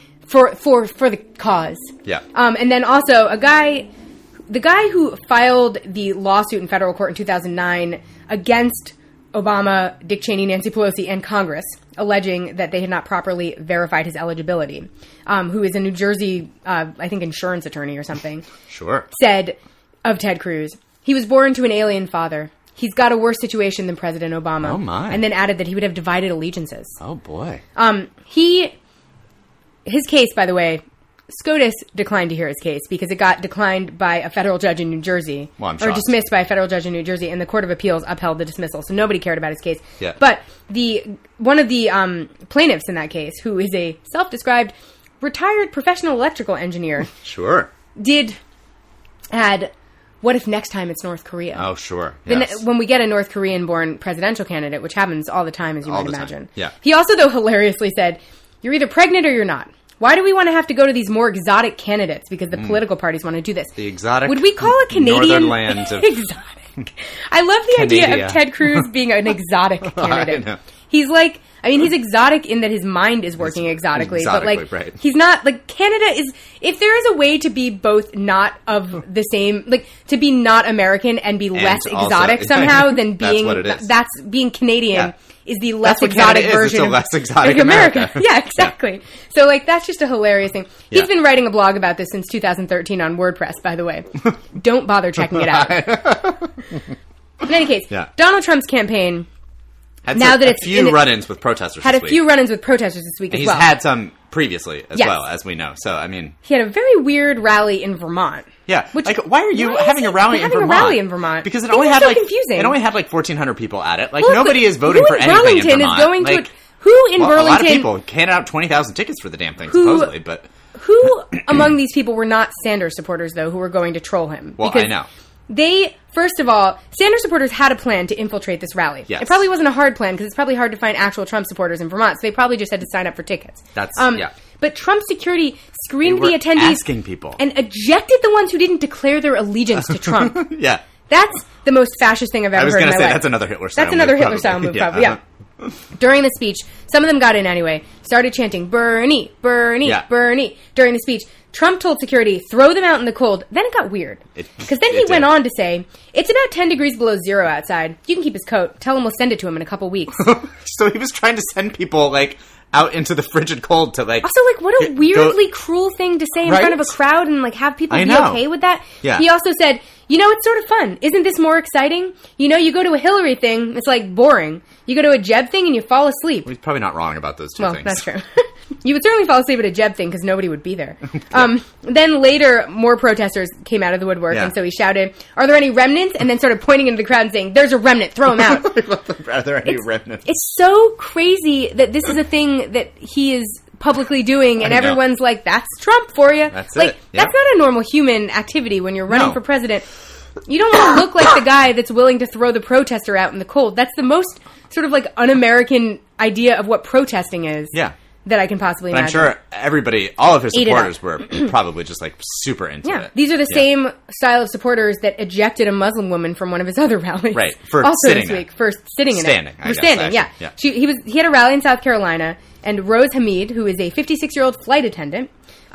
the cause. Yeah. And then also the guy who filed the lawsuit in federal court in 2009 against Obama, Dick Cheney, Nancy Pelosi, and Congress, alleging that they had not properly verified his eligibility, who is a New Jersey, I think, insurance attorney or something. Sure. Said of Ted Cruz, he was born to an alien father. He's got a worse situation than President Obama. Oh, my. And then added that he would have divided allegiances. Oh, boy. His case, by the way, SCOTUS declined to hear his case because it got declined by a federal judge in New Jersey. Well, I'm shocked. Or dismissed by a federal judge in New Jersey, and the Court of Appeals upheld the dismissal. So nobody cared about his case. Yeah. But one of the plaintiffs in that case, who is a self-described retired professional electrical engineer, sure, did add, what if next time it's North Korea? Oh, sure. Yes. When we get a North Korean-born presidential candidate, which happens all the time, as you might imagine. Yeah. He also, though, hilariously said, you're either pregnant or you're not. Why do we want to have to go to these more exotic candidates because the political parties want to do this? The exotic. Would we call a Canadian northern lands of exotic? I love the idea of Ted Cruz being an exotic candidate. I know. He's like, I mean, he's exotic in that his mind is working exotically, but like, right. he's not, like, Canada is, if there is a way to be both not of the same, like, to be not American and be less exotic somehow than being, that's being Canadian is the less exotic version of less exotic America. Yeah, exactly. Yeah. So, like, that's just a hilarious thing. He's been writing a blog about this since 2013 on WordPress, by the way. Don't bother checking it out. In any case, Donald Trump's campaign... Had a few run-ins with protesters this week. Few run-ins with protesters this week as well. He's had some previously as well, as we know. So, I mean... He had a very weird rally in Vermont. Yeah. Why are you having a rally in Vermont? Because it only had confusing. It only had 1,400 people at it. Like, nobody is voting for anything in Vermont. Is going to... Who in Burlington... A lot of people handed out 20,000 tickets for the damn thing, supposedly, but... Who among these people were not Sanders supporters, though, who were going to troll him? Well, I know. First of all, Sanders supporters had a plan to infiltrate this rally. Yes. It probably wasn't a hard plan because it's probably hard to find actual Trump supporters in Vermont, so they probably just had to sign up for tickets. But Trump security screened the attendees asking people and ejected the ones who didn't declare their allegiance to Trump. Yeah. That's the most fascist thing I've ever heard in my life. That's another Hitler style move. That's another Hitler style move, probably. Yeah. During the speech, some of them got in anyway, started chanting, Bernie, Bernie, Bernie, during the speech. Trump told security, throw them out in the cold. Then it got weird. Because then he went on to say, it's about 10 degrees below zero outside. You can keep his coat. Tell him we'll send it to him in a couple weeks. So he was trying to send people, like, out into the frigid cold to, like... Also, like, what a weirdly cruel thing to say in front of a crowd and, like, have people be okay with that. Yeah. He also said, you know, it's sort of fun. Isn't this more exciting? You know, you go to a Hillary thing, it's, like, boring. You go to a Jeb thing and you fall asleep. He's probably not wrong about those two things. Well, that's true. You would certainly fall asleep at a Jeb thing because nobody would be there. Then later, more protesters came out of the woodwork, and so he shouted, are there any remnants? And then started pointing into the crowd and saying, there's a remnant, throw him out. Are there any remnants? It's so crazy that this is a thing that he is publicly doing, and everyone's like, that's Trump for you. That's like, it. Yep. That's not a normal human activity when you're running for president. You don't want to look like the guy that's willing to throw the protester out in the cold. That's the most sort of like un-American idea of what protesting is. Yeah. That I can possibly imagine. I'm sure everybody, all of his supporters were probably just like super into it. These are the same style of supporters that ejected a Muslim woman from one of his other rallies. Right. For also sitting this week. For sitting in standing, it. For standing, yeah. He had a rally in South Carolina, and Rose Hamid, who is a 56-year-old flight attendant,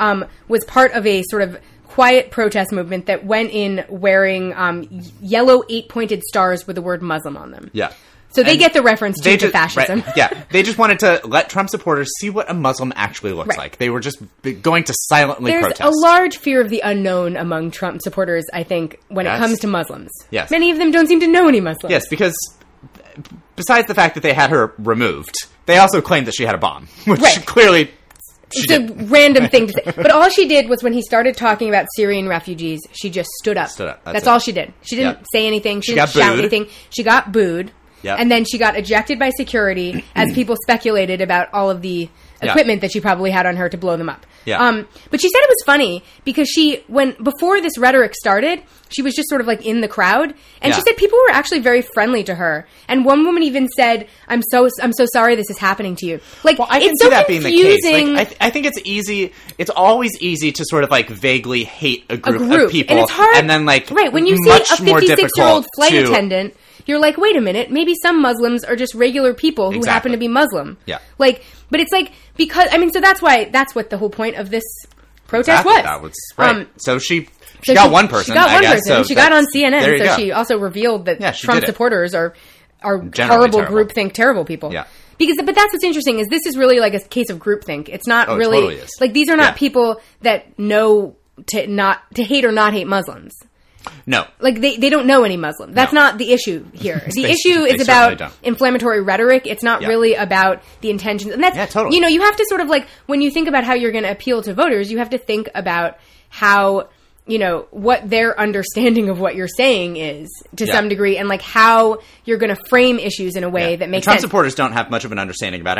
was part of a sort of quiet protest movement that went in wearing yellow 8-pointed stars with the word Muslim on them. Yeah. So they get the reference to fascism. Right, yeah. They just wanted to let Trump supporters see what a Muslim actually looks like. They were just going to silently protest. There's a large fear of the unknown among Trump supporters, I think, when it comes to Muslims. Yes. Many of them don't seem to know any Muslims. Yes, because besides the fact that they had her removed, they also claimed that she had a bomb, which clearly... It's a random thing to say. But all she did was when he started talking about Syrian refugees, she just stood up. That's all she did. She didn't say anything. She didn't shout anything. She got booed. Yep. And then she got ejected by security as people speculated about all of the equipment that she probably had on her to blow them up. Yeah. But she said it was funny because before this rhetoric started, she was just sort of like in the crowd, and she said people were actually very friendly to her. And one woman even said, "I'm so sorry this is happening to you." Like, well, I can see that being the case. Like, I think it's easy. It's always easy to sort of like vaguely hate a group of people, and it's hard. And then like when you see a 56-year-old flight attendant. You're like, wait a minute, maybe some Muslims are just regular people who happen to be Muslim. Yeah. Like, but it's like, because, I mean, so that's what the whole point of this protest was. That was, right. So she got one person, I guess. So she got on CNN, so she also revealed that Trump supporters are horrible, terrible. groupthink, terrible people. Yeah. But that's what's interesting, is this is really like a case of groupthink. It's not really, it totally is. Like, these are not people that know to hate or not hate Muslims. No. Like, they don't know any Muslim. That's not the issue here. The issue is about inflammatory rhetoric. It's not really about the intentions. And that's, totally. You know, you have to sort of like, when you think about how you're going to appeal to voters, you have to think about how, you know, what their understanding of what you're saying is to some degree, and like how you're going to frame issues in a way that makes Trump sense. supporters don't have much of an understanding about anything.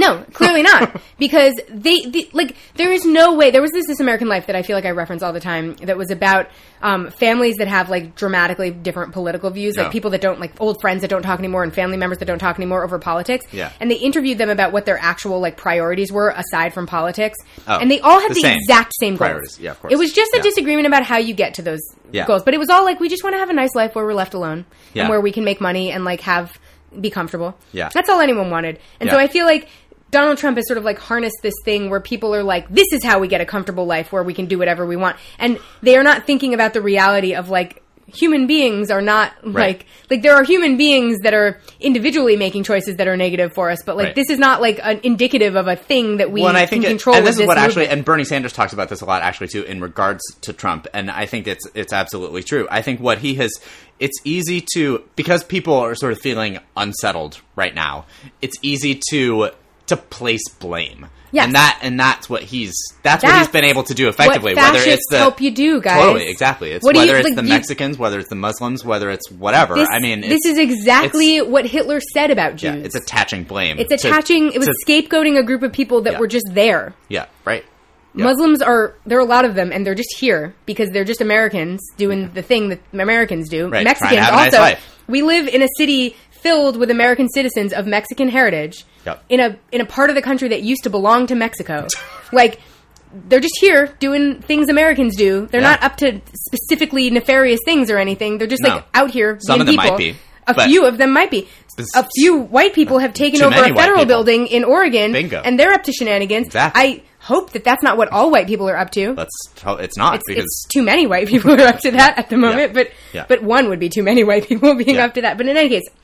No, clearly not. Because there is no way. There was This American Life that I feel like I reference all the time that was about families that have, like, dramatically different political views, like people that don't, like, old friends that don't talk anymore and family members that don't talk anymore over politics. Yeah. And they interviewed them about what their actual, like, priorities were aside from politics. Oh, and they all had the exact same priorities. Goals. Yeah, of course. It was just a disagreement about how you get to those goals. But it was all like, we just want to have a nice life where we're left alone and where we can make money and, like, be comfortable. Yeah. That's all anyone wanted. And so I feel like Donald Trump has sort of, like, harnessed this thing where people are like, this is how we get a comfortable life where we can do whatever we want. And they are not thinking about the reality of, like, human beings are not, like, there are human beings that are individually making choices that are negative for us, but, like, this is not, like, an indicative of a thing that we can control. And this is what actually, and Bernie Sanders talks about this a lot, actually, too, in regards to Trump, and I think it's absolutely true. I think what he has... It's easy to... Because people are sort of feeling unsettled right now, it's easy to place blame. Yes. And that's what he's been able to do effectively. What fascists help you do, guys. Totally, exactly. It's whether it's the Mexicans, whether it's the Muslims, whether it's whatever. This is exactly what Hitler said about Jews. Yeah, it's attaching blame. It was scapegoating a group of people that were just there. Yeah, right. Yeah. Muslims there are a lot of them, and they're just here because they're just Americans doing the thing that Americans do. Right, Mexicans also. Nice we live in a city filled with American citizens of Mexican heritage in a part of the country that used to belong to Mexico. Like, they're just here doing things Americans do. They're not up to specifically nefarious things or anything. They're just like out here Some being of them people. Might be. A few of them might be. A few white people have taken over a federal building in Oregon, and they're up to shenanigans. Exactly. I hope that that's not what all white people are up to. It's not. It's too many white people are up to that at the moment, but one would be too many white people being up to that. But in any case,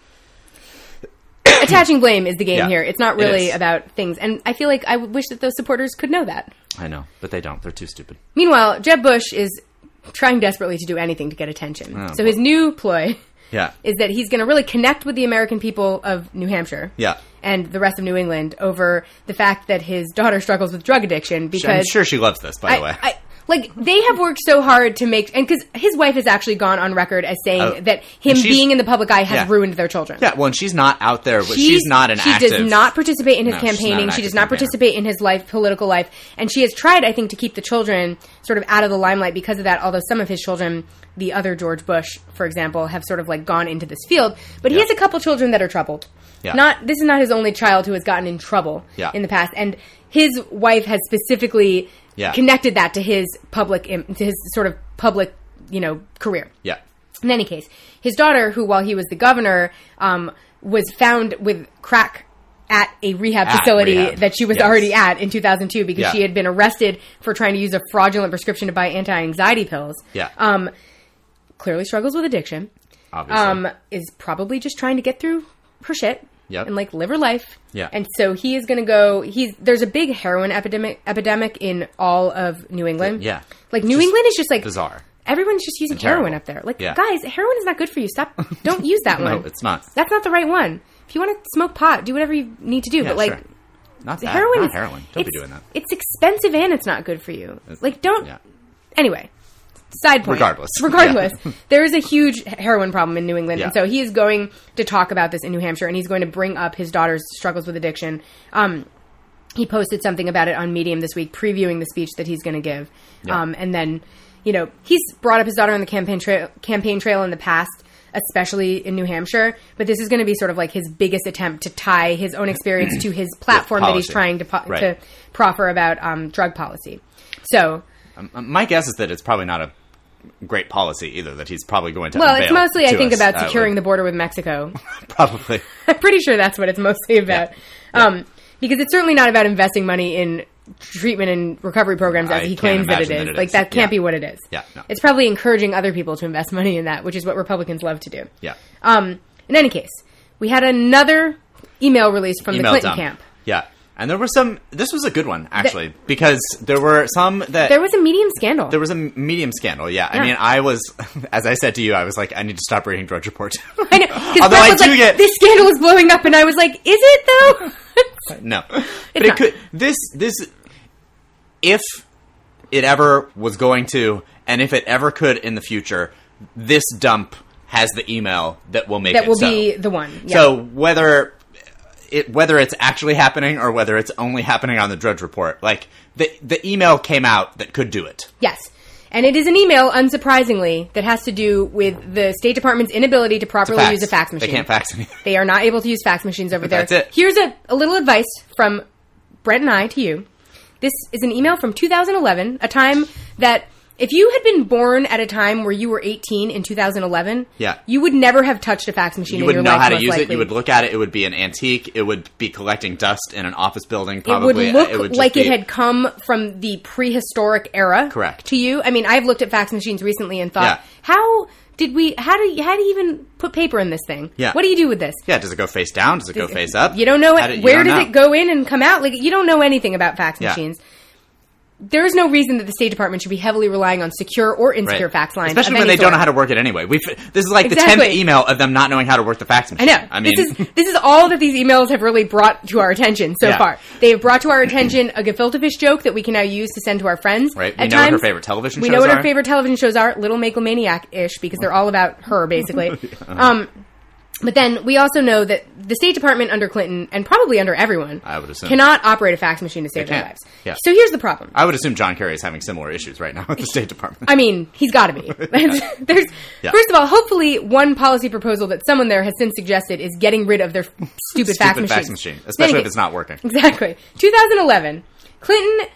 attaching blame is the game here. It's not really about things. And I feel like I wish that those supporters could know that. I know, but they don't. They're too stupid. Meanwhile, Jeb Bush is trying desperately to do anything to get attention. His new ploy is that he's going to really connect with the American people of New Hampshire and the rest of New England over the fact that his daughter struggles with drug addiction. Because I'm sure she loves this, by the way. Like, they have worked so hard to make... And because his wife has actually gone on record as saying that him being in the public eye has ruined their children. Yeah, well, and she's not out there. But she's not an active... She does not participate in his campaigning. She does not participate in his political life. And she has tried, I think, to keep the children sort of out of the limelight because of that, although some of his children, the other George Bush, for example, have sort of, like, gone into this field. But he has a couple children that are troubled. Yeah. This is not his only child who has gotten in trouble in the past. And his wife has specifically... connected that to his sort of public, career. Yeah. In any case, his daughter, who while he was the governor, was found with crack at a rehab facility that she was already at in 2002 because she had been arrested for trying to use a fraudulent prescription to buy anti-anxiety pills. Yeah. Clearly struggles with addiction. Obviously. Is probably just trying to get through her shit. Yep. And, like, live her life. Yeah. And so he is going to go... There's a big heroin epidemic in all of New England. Yeah. Like, New England is just, like... bizarre. Everyone's just using heroin up there. Like, guys, heroin is not good for you. Stop. Don't use that one. No, it's not. That's not the right one. If you want to smoke pot, do whatever you need to do. But, like... Sure. Not that. Heroin not heroin. Don't be doing that. It's expensive and it's not good for you. Like, don't... Yeah. Anyway... Side point. Regardless, there is a huge heroin problem in New England, and so he is going to talk about this in New Hampshire, and he's going to bring up his daughter's struggles with addiction. He posted something about it on Medium this week, previewing the speech that he's going to give. And then, he's brought up his daughter on the campaign trail in the past, especially in New Hampshire, but this is going to be sort of like his biggest attempt to tie his own experience to his platform that he's trying to proffer about drug policy. So... my guess is that it's probably not a great policy either, that he's probably going to it's mostly, I think, about securing the border with Mexico. Probably. I'm pretty sure that's what it's mostly about. Because it's certainly not about investing money in treatment and recovery programs as he claims that it is. Like, that can't be what it is. Yeah, no. It's probably encouraging other people to invest money in that, which is what Republicans love to do. Yeah. In any case, we had another email release from the Clinton camp. Yeah. And there were some... This was a good one, actually, because there were some that... There was a Medium scandal. There was a Medium scandal, yeah. I mean, I was... As I said to you, I was like, I need to stop reading Drudge Report. I know. Because Brett was like, this scandal is blowing up, and I was like, is it, though? No. But it could... This... If it ever was going to, and if it ever could in the future, this dump has the email that will make it so. That will be the one. Yeah. So whether... whether it's actually happening or whether it's only happening on the Drudge Report. Like, the email came out that could do it. Yes. And it is an email, unsurprisingly, that has to do with the State Department's inability to properly use a fax machine. They can't fax anything. They are not able to use fax machines over there. That's it. Here's a little advice from Brent and I to you. This is an email from 2011, a time that if you had been born at a time where you were 18 in 2011, you would never have touched a fax machine in your life. You wouldn't know how to use likely. it. You would look at it. It would be an antique. It would be collecting dust in an office building, probably. It would look like it had come from the prehistoric era. Correct. To you. I mean, I've looked at fax machines recently and thought, how do you even put paper in this thing? Yeah. What do you do with this? Yeah, does it go face down? Does it go face up? You don't know it. Where does it go in and come out? Like, you don't know anything about fax machines. There is no reason that the State Department should be heavily relying on secure or insecure fax lines. Especially when they don't know how to work it anyway. This is like the 10th email of them not knowing how to work the fax machine. I know. This is all that these emails have really brought to our attention so far. They have brought to our attention a gefilte fish joke that we can now use to send to our friends. Right. We know what her favorite television shows are. We know what her favorite television shows are. Little Megalomaniac-ish, because they're all about her, basically. But then we also know that the State Department under Clinton, and probably under everyone, I would assume, cannot operate a fax machine to save their lives. Yeah. So here's the problem. I would assume John Kerry is having similar issues right now with the State Department. I mean, he's got to be. First of all, hopefully one policy proposal that someone there has since suggested is getting rid of their stupid fax machine. Especially if it's not working. Exactly. 2011, Clinton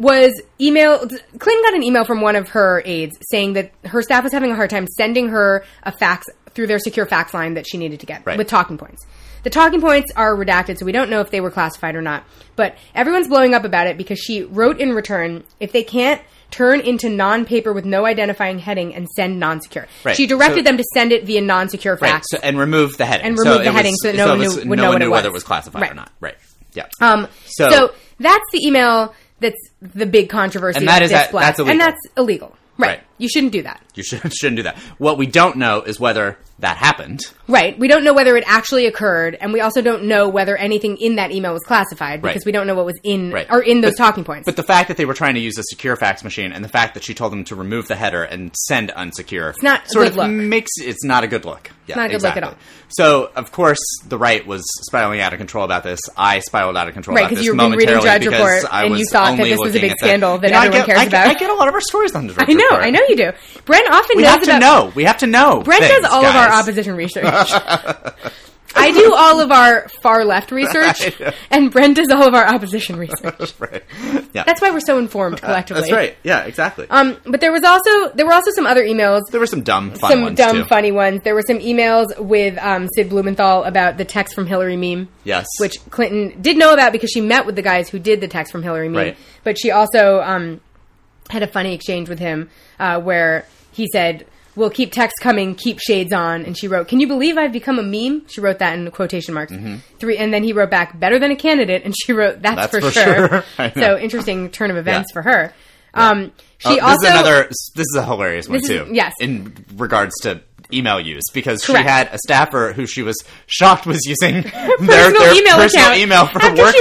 got an email from one of her aides saying that her staff was having a hard time sending her a fax through their secure fax line that she needed to get with talking points. The talking points are redacted, so we don't know if they were classified or not. But everyone's blowing up about it because she wrote in return, if they can't turn into non-paper with no identifying heading and send non-secure. Right. She directed them to send it via non-secure fax. Right. And remove the heading. And remove the heading so that no one would know what it was. Whether it was classified or not. Right. Yeah. So that's the email that's the big controversy. And that's illegal. And that's illegal. Right. You shouldn't do that. You shouldn't do that. What we don't know is whether that happened. Right. We don't know whether it actually occurred, and we also don't know whether anything in that email was classified because we don't know what was in or in those talking points. But the fact that they were trying to use a secure fax machine, and the fact that she told them to remove the header and send unsecure, it's not a good look. It's not a good look. It's not a good look at all. So, of course, the right was spiraling out of control about this. I spiraled out of control about this because you were reading Drudge Report and you thought that this was a big scandal that everyone cares about. I get a lot of our stories on the Drudge Report. I know you do. Brent often knows about... We have to know. Brent does all of our opposition research. I do all of our far left research, and Brent does all of our opposition research. Right. Yeah. That's why we're so informed collectively. That's right. Yeah, exactly. But there were also some other emails. There were some dumb, funny ones. There were some emails with Sid Blumenthal about the text from Hillary meme. Yes. Which Clinton did know about because she met with the guys who did the text from Hillary meme. Right. But she also had a funny exchange with him where he said, "We'll keep texts coming, keep shades on." And she wrote, "Can you believe I've become a meme?" She wrote that in quotation marks. Mm-hmm. And then he wrote back, "Better than a candidate." And she wrote, that's for sure. So interesting turn of events for her. Yeah. This is a hilarious one too. Yes. In regards to email use, because she had a staffer who she was shocked was using their personal email for work.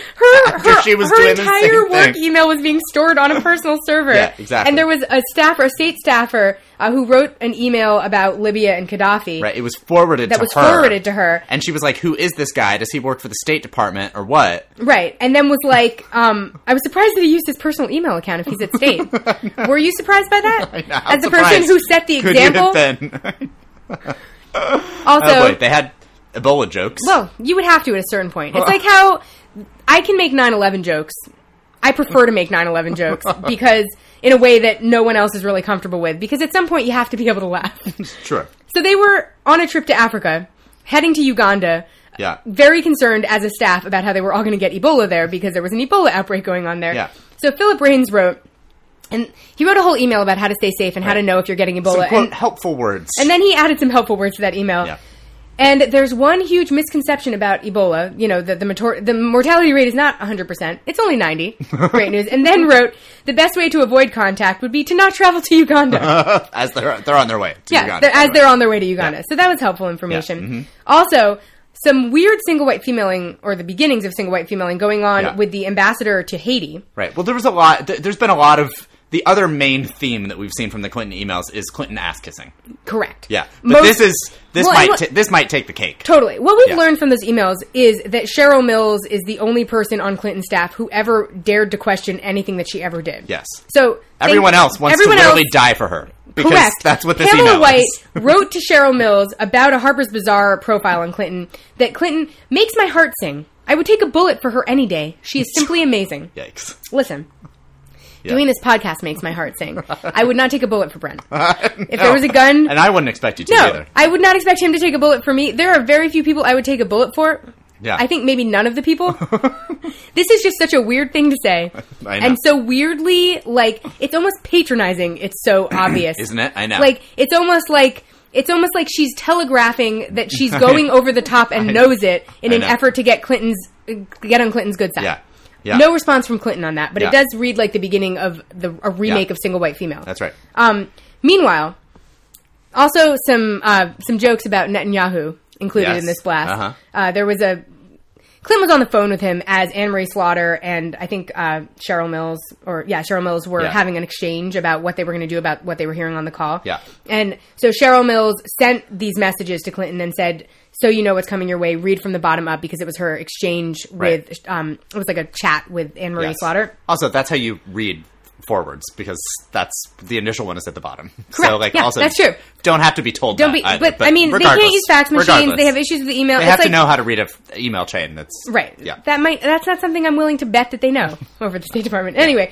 Her entire work email was being stored on a personal server. Yeah, exactly. And there was a state staffer who wrote an email about Libya and Gaddafi. Right. It was forwarded to her. And she was like, "Who is this guy? Does he work for the State Department or what?" Right. And then was like, "I was surprised that he used his personal email account if he's at State." Were you surprised by that? As the person who set the example? Also, they had Ebola jokes. Well, you would have to at a certain point. It's like how I can make 9/11 jokes. I prefer to make 9/11 jokes because in a way that no one else is really comfortable with. Because at some point you have to be able to laugh. Sure. So they were on a trip to Africa, heading to Uganda. Yeah. Very concerned as a staff about how they were all going to get Ebola there because there was an Ebola outbreak going on there. Yeah. So Philip Raines wrote. And he wrote a whole email about how to stay safe and how to know if you're getting Ebola. Some, quote, helpful words. And then he added some helpful words to that email. Yeah. And there's one huge misconception about Ebola. You know, the mortality rate is not 100%. It's only 90. Great news. And then wrote, the best way to avoid contact would be to not travel to Uganda. As they're on their way to Uganda. They're on their way to Uganda. Yeah. So that was helpful information. Yeah. Mm-hmm. Also, some weird single white femaling, or the beginnings of single white femaling, going on with the ambassador to Haiti. Right. Well, there's been a lot of The other main theme that we've seen from the Clinton emails is Clinton ass kissing. Correct. Yeah, but this might take the cake. Totally. What we've learned from those emails is that Cheryl Mills is the only person on Clinton's staff who ever dared to question anything that she ever did. Yes. So everyone else wants to literally die for her. Because correct. That's what this Pamela email White is. wrote to Cheryl Mills about a Harper's Bazaar profile on Clinton that Clinton makes my heart sing. I would take a bullet for her any day. She is simply amazing. Yikes. Listen. Yeah. Doing this podcast makes my heart sing. I would not take a bullet for Brent. If there was a gun... And I wouldn't expect you to either. I would not expect him to take a bullet for me. There are very few people I would take a bullet for. Yeah. I think maybe none of the people. This is just such a weird thing to say. I know. And so weirdly, like, it's almost patronizing. It's so obvious. Isn't it? I know. Like, it's almost like she's telegraphing that she's going over the top and knows it in an effort to get on Clinton's good side. Yeah. Yeah. No response from Clinton on that, but it does read like the beginning of a remake of Single White Female. That's right. Meanwhile, also some jokes about Netanyahu included in this blast. There was Clinton was on the phone with him as Anne-Marie Slaughter and I think Cheryl Mills were having an exchange about what they were going to do about what they were hearing on the call. Yeah. And so Cheryl Mills sent these messages to Clinton and said, so you know what's coming your way, read from the bottom up, because it was her exchange with, it was like a chat with Anne-Marie Slaughter. Also, that's how you read forwards, because that's the initial one is at the bottom. Correct. So, like, yeah, also, that's true. Don't have to be told but I mean, they can't use fax machines. They have issues with the email. They have to know how to read an email chain. That's right. Yeah. That's not something I'm willing to bet that they know over the State Department. Anyway,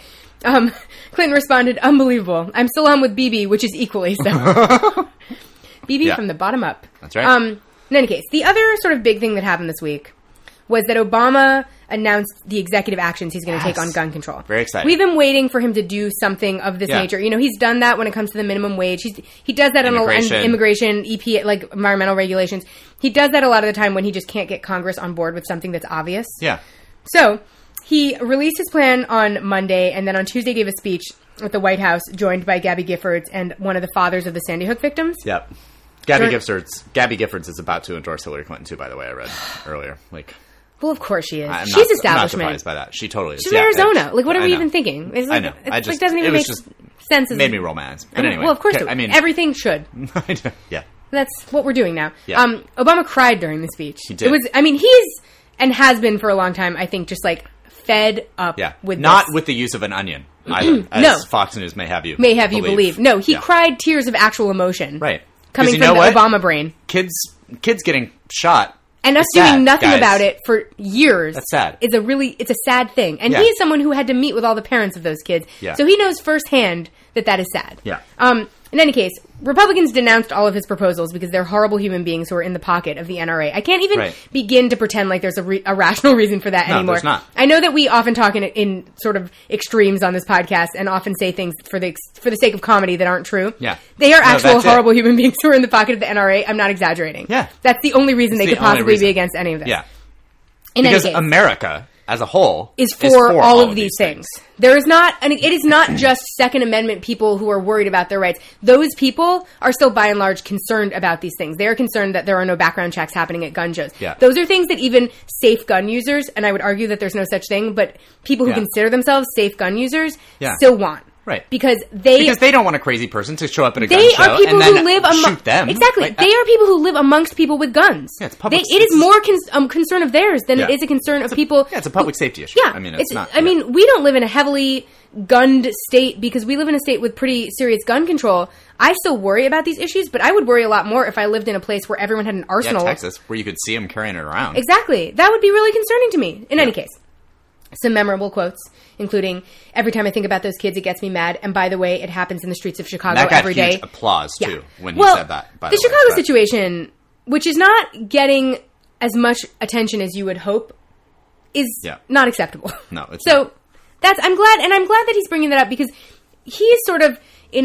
Clinton responded, "Unbelievable. I'm still on with Bibi, which is equally so." Bibi from the bottom up. That's right. In any case, the other sort of big thing that happened this week was that Obama announced the executive actions he's going to take on gun control. Very exciting. We've been waiting for him to do something of this nature. You know, he's done that when it comes to the minimum wage. He does that on immigration, EPA, like environmental regulations. He does that a lot of the time when he just can't get Congress on board with something that's obvious. Yeah. So he released his plan on Monday, and then on Tuesday gave a speech at the White House, joined by Gabby Giffords and one of the fathers of the Sandy Hook victims. Yep. Gabby Giffords is about to endorse Hillary Clinton too, by the way. I read earlier. Well, of course she is. She's establishment. I'm not surprised by that. She totally is. She's in Arizona. What are we even thinking? I know. It doesn't even make sense. Made me roll my eyes. But anyway. Well, of course it would. Everything should. Yeah. That's what we're doing now. Yeah. Obama cried during the speech. He did. He's and has been for a long time, I think, just like fed up with Not this. with the use of an onion either, as No. Fox News may have you believe. No, he cried tears of actual emotion. Right. Coming from the Obama brain. Kids getting shot. And us doing nothing about it for years. That's sad. It's a sad thing. And he is someone who had to meet with all the parents of those kids. Yeah. So he knows firsthand that is sad. Yeah. In any case, Republicans denounced all of his proposals because they're horrible human beings who are in the pocket of the NRA. I can't even begin to pretend like there's a rational reason for that anymore. There's not. I know that we often talk in sort of extremes on this podcast and often say things for the sake of comedy that aren't true. Yeah. They are actual horrible human beings who are in the pocket of the NRA. I'm not exaggerating. Yeah. That's the only reason they could possibly be against any of this. Yeah. Because America as a whole is for all of these things. There is not, and it is not just Second Amendment people who are worried about their rights. Those people are still by and large concerned about these things. They are concerned that there are no background checks happening at gun shows. Yeah. Those are things that even safe gun users, and I would argue that there's no such thing, but people who consider themselves safe gun users still want. Right. Because they don't want a crazy person to show up at a gun show and then shoot them. Exactly. Right? They are people who live amongst people with guns. Yeah, it's public. It is more concern of theirs than it is a concern of people. Yeah, it's a public safety issue. Yeah. I mean, it's not. I mean, we don't live in a heavily gunned state because we live in a state with pretty serious gun control. I still worry about these issues, but I would worry a lot more if I lived in a place where everyone had an arsenal. Yeah, Texas, where you could see them carrying it around. Exactly. That would be really concerning to me. In any case. Some memorable quotes, including, "Every time I think about those kids, it gets me mad. And by the way, it happens in the streets of Chicago every day." That got huge applause, too, when he said that. The Chicago situation, which is not getting as much attention as you would hope, is not acceptable. No, it's not. I'm glad that he's bringing that up because he is sort of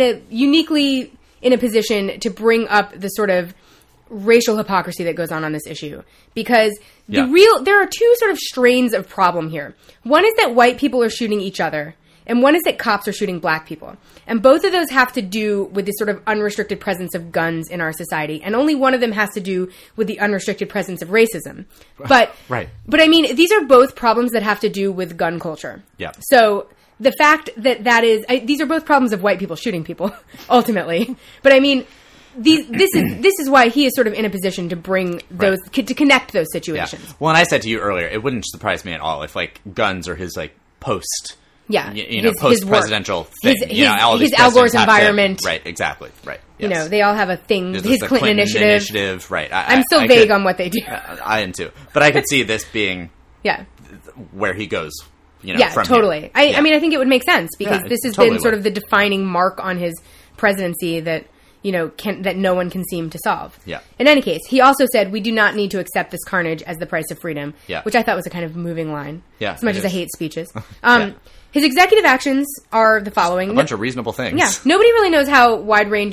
uniquely in a position to bring up the sort of racial hypocrisy that goes on this issue, because there are two sort of strains of problem here. One is that white people are shooting each other, and one is that cops are shooting black people. And both of those have to do with this sort of unrestricted presence of guns in our society, and only one of them has to do with the unrestricted presence of racism. But right. But I mean, these are both problems that have to do with gun culture. Yeah. So the fact that is, these are both problems of white people shooting people, ultimately. But I mean, this is why he is sort of in a position to bring those, to connect those situations. Yeah. Well, and I said to you earlier, it wouldn't surprise me at all if, like, guns are his, like, post... Yeah, post-presidential thing. His Al Gore's environment. Right, exactly. Right. Yes. You know, they all have a thing. His Clinton initiative. Right. I'm still vague on what they do. I am too. But I could see this being where he goes, from totally. here. I mean, I think it would make sense because this has been sort of the defining mark on his presidency that, that no one can seem to solve. Yeah. In any case, he also said, we do not need to accept this carnage as the price of freedom, which I thought was a kind of moving line. Yeah. As much as I hate speeches. His executive actions are the following. A bunch of reasonable things. Yeah. Nobody really knows how widely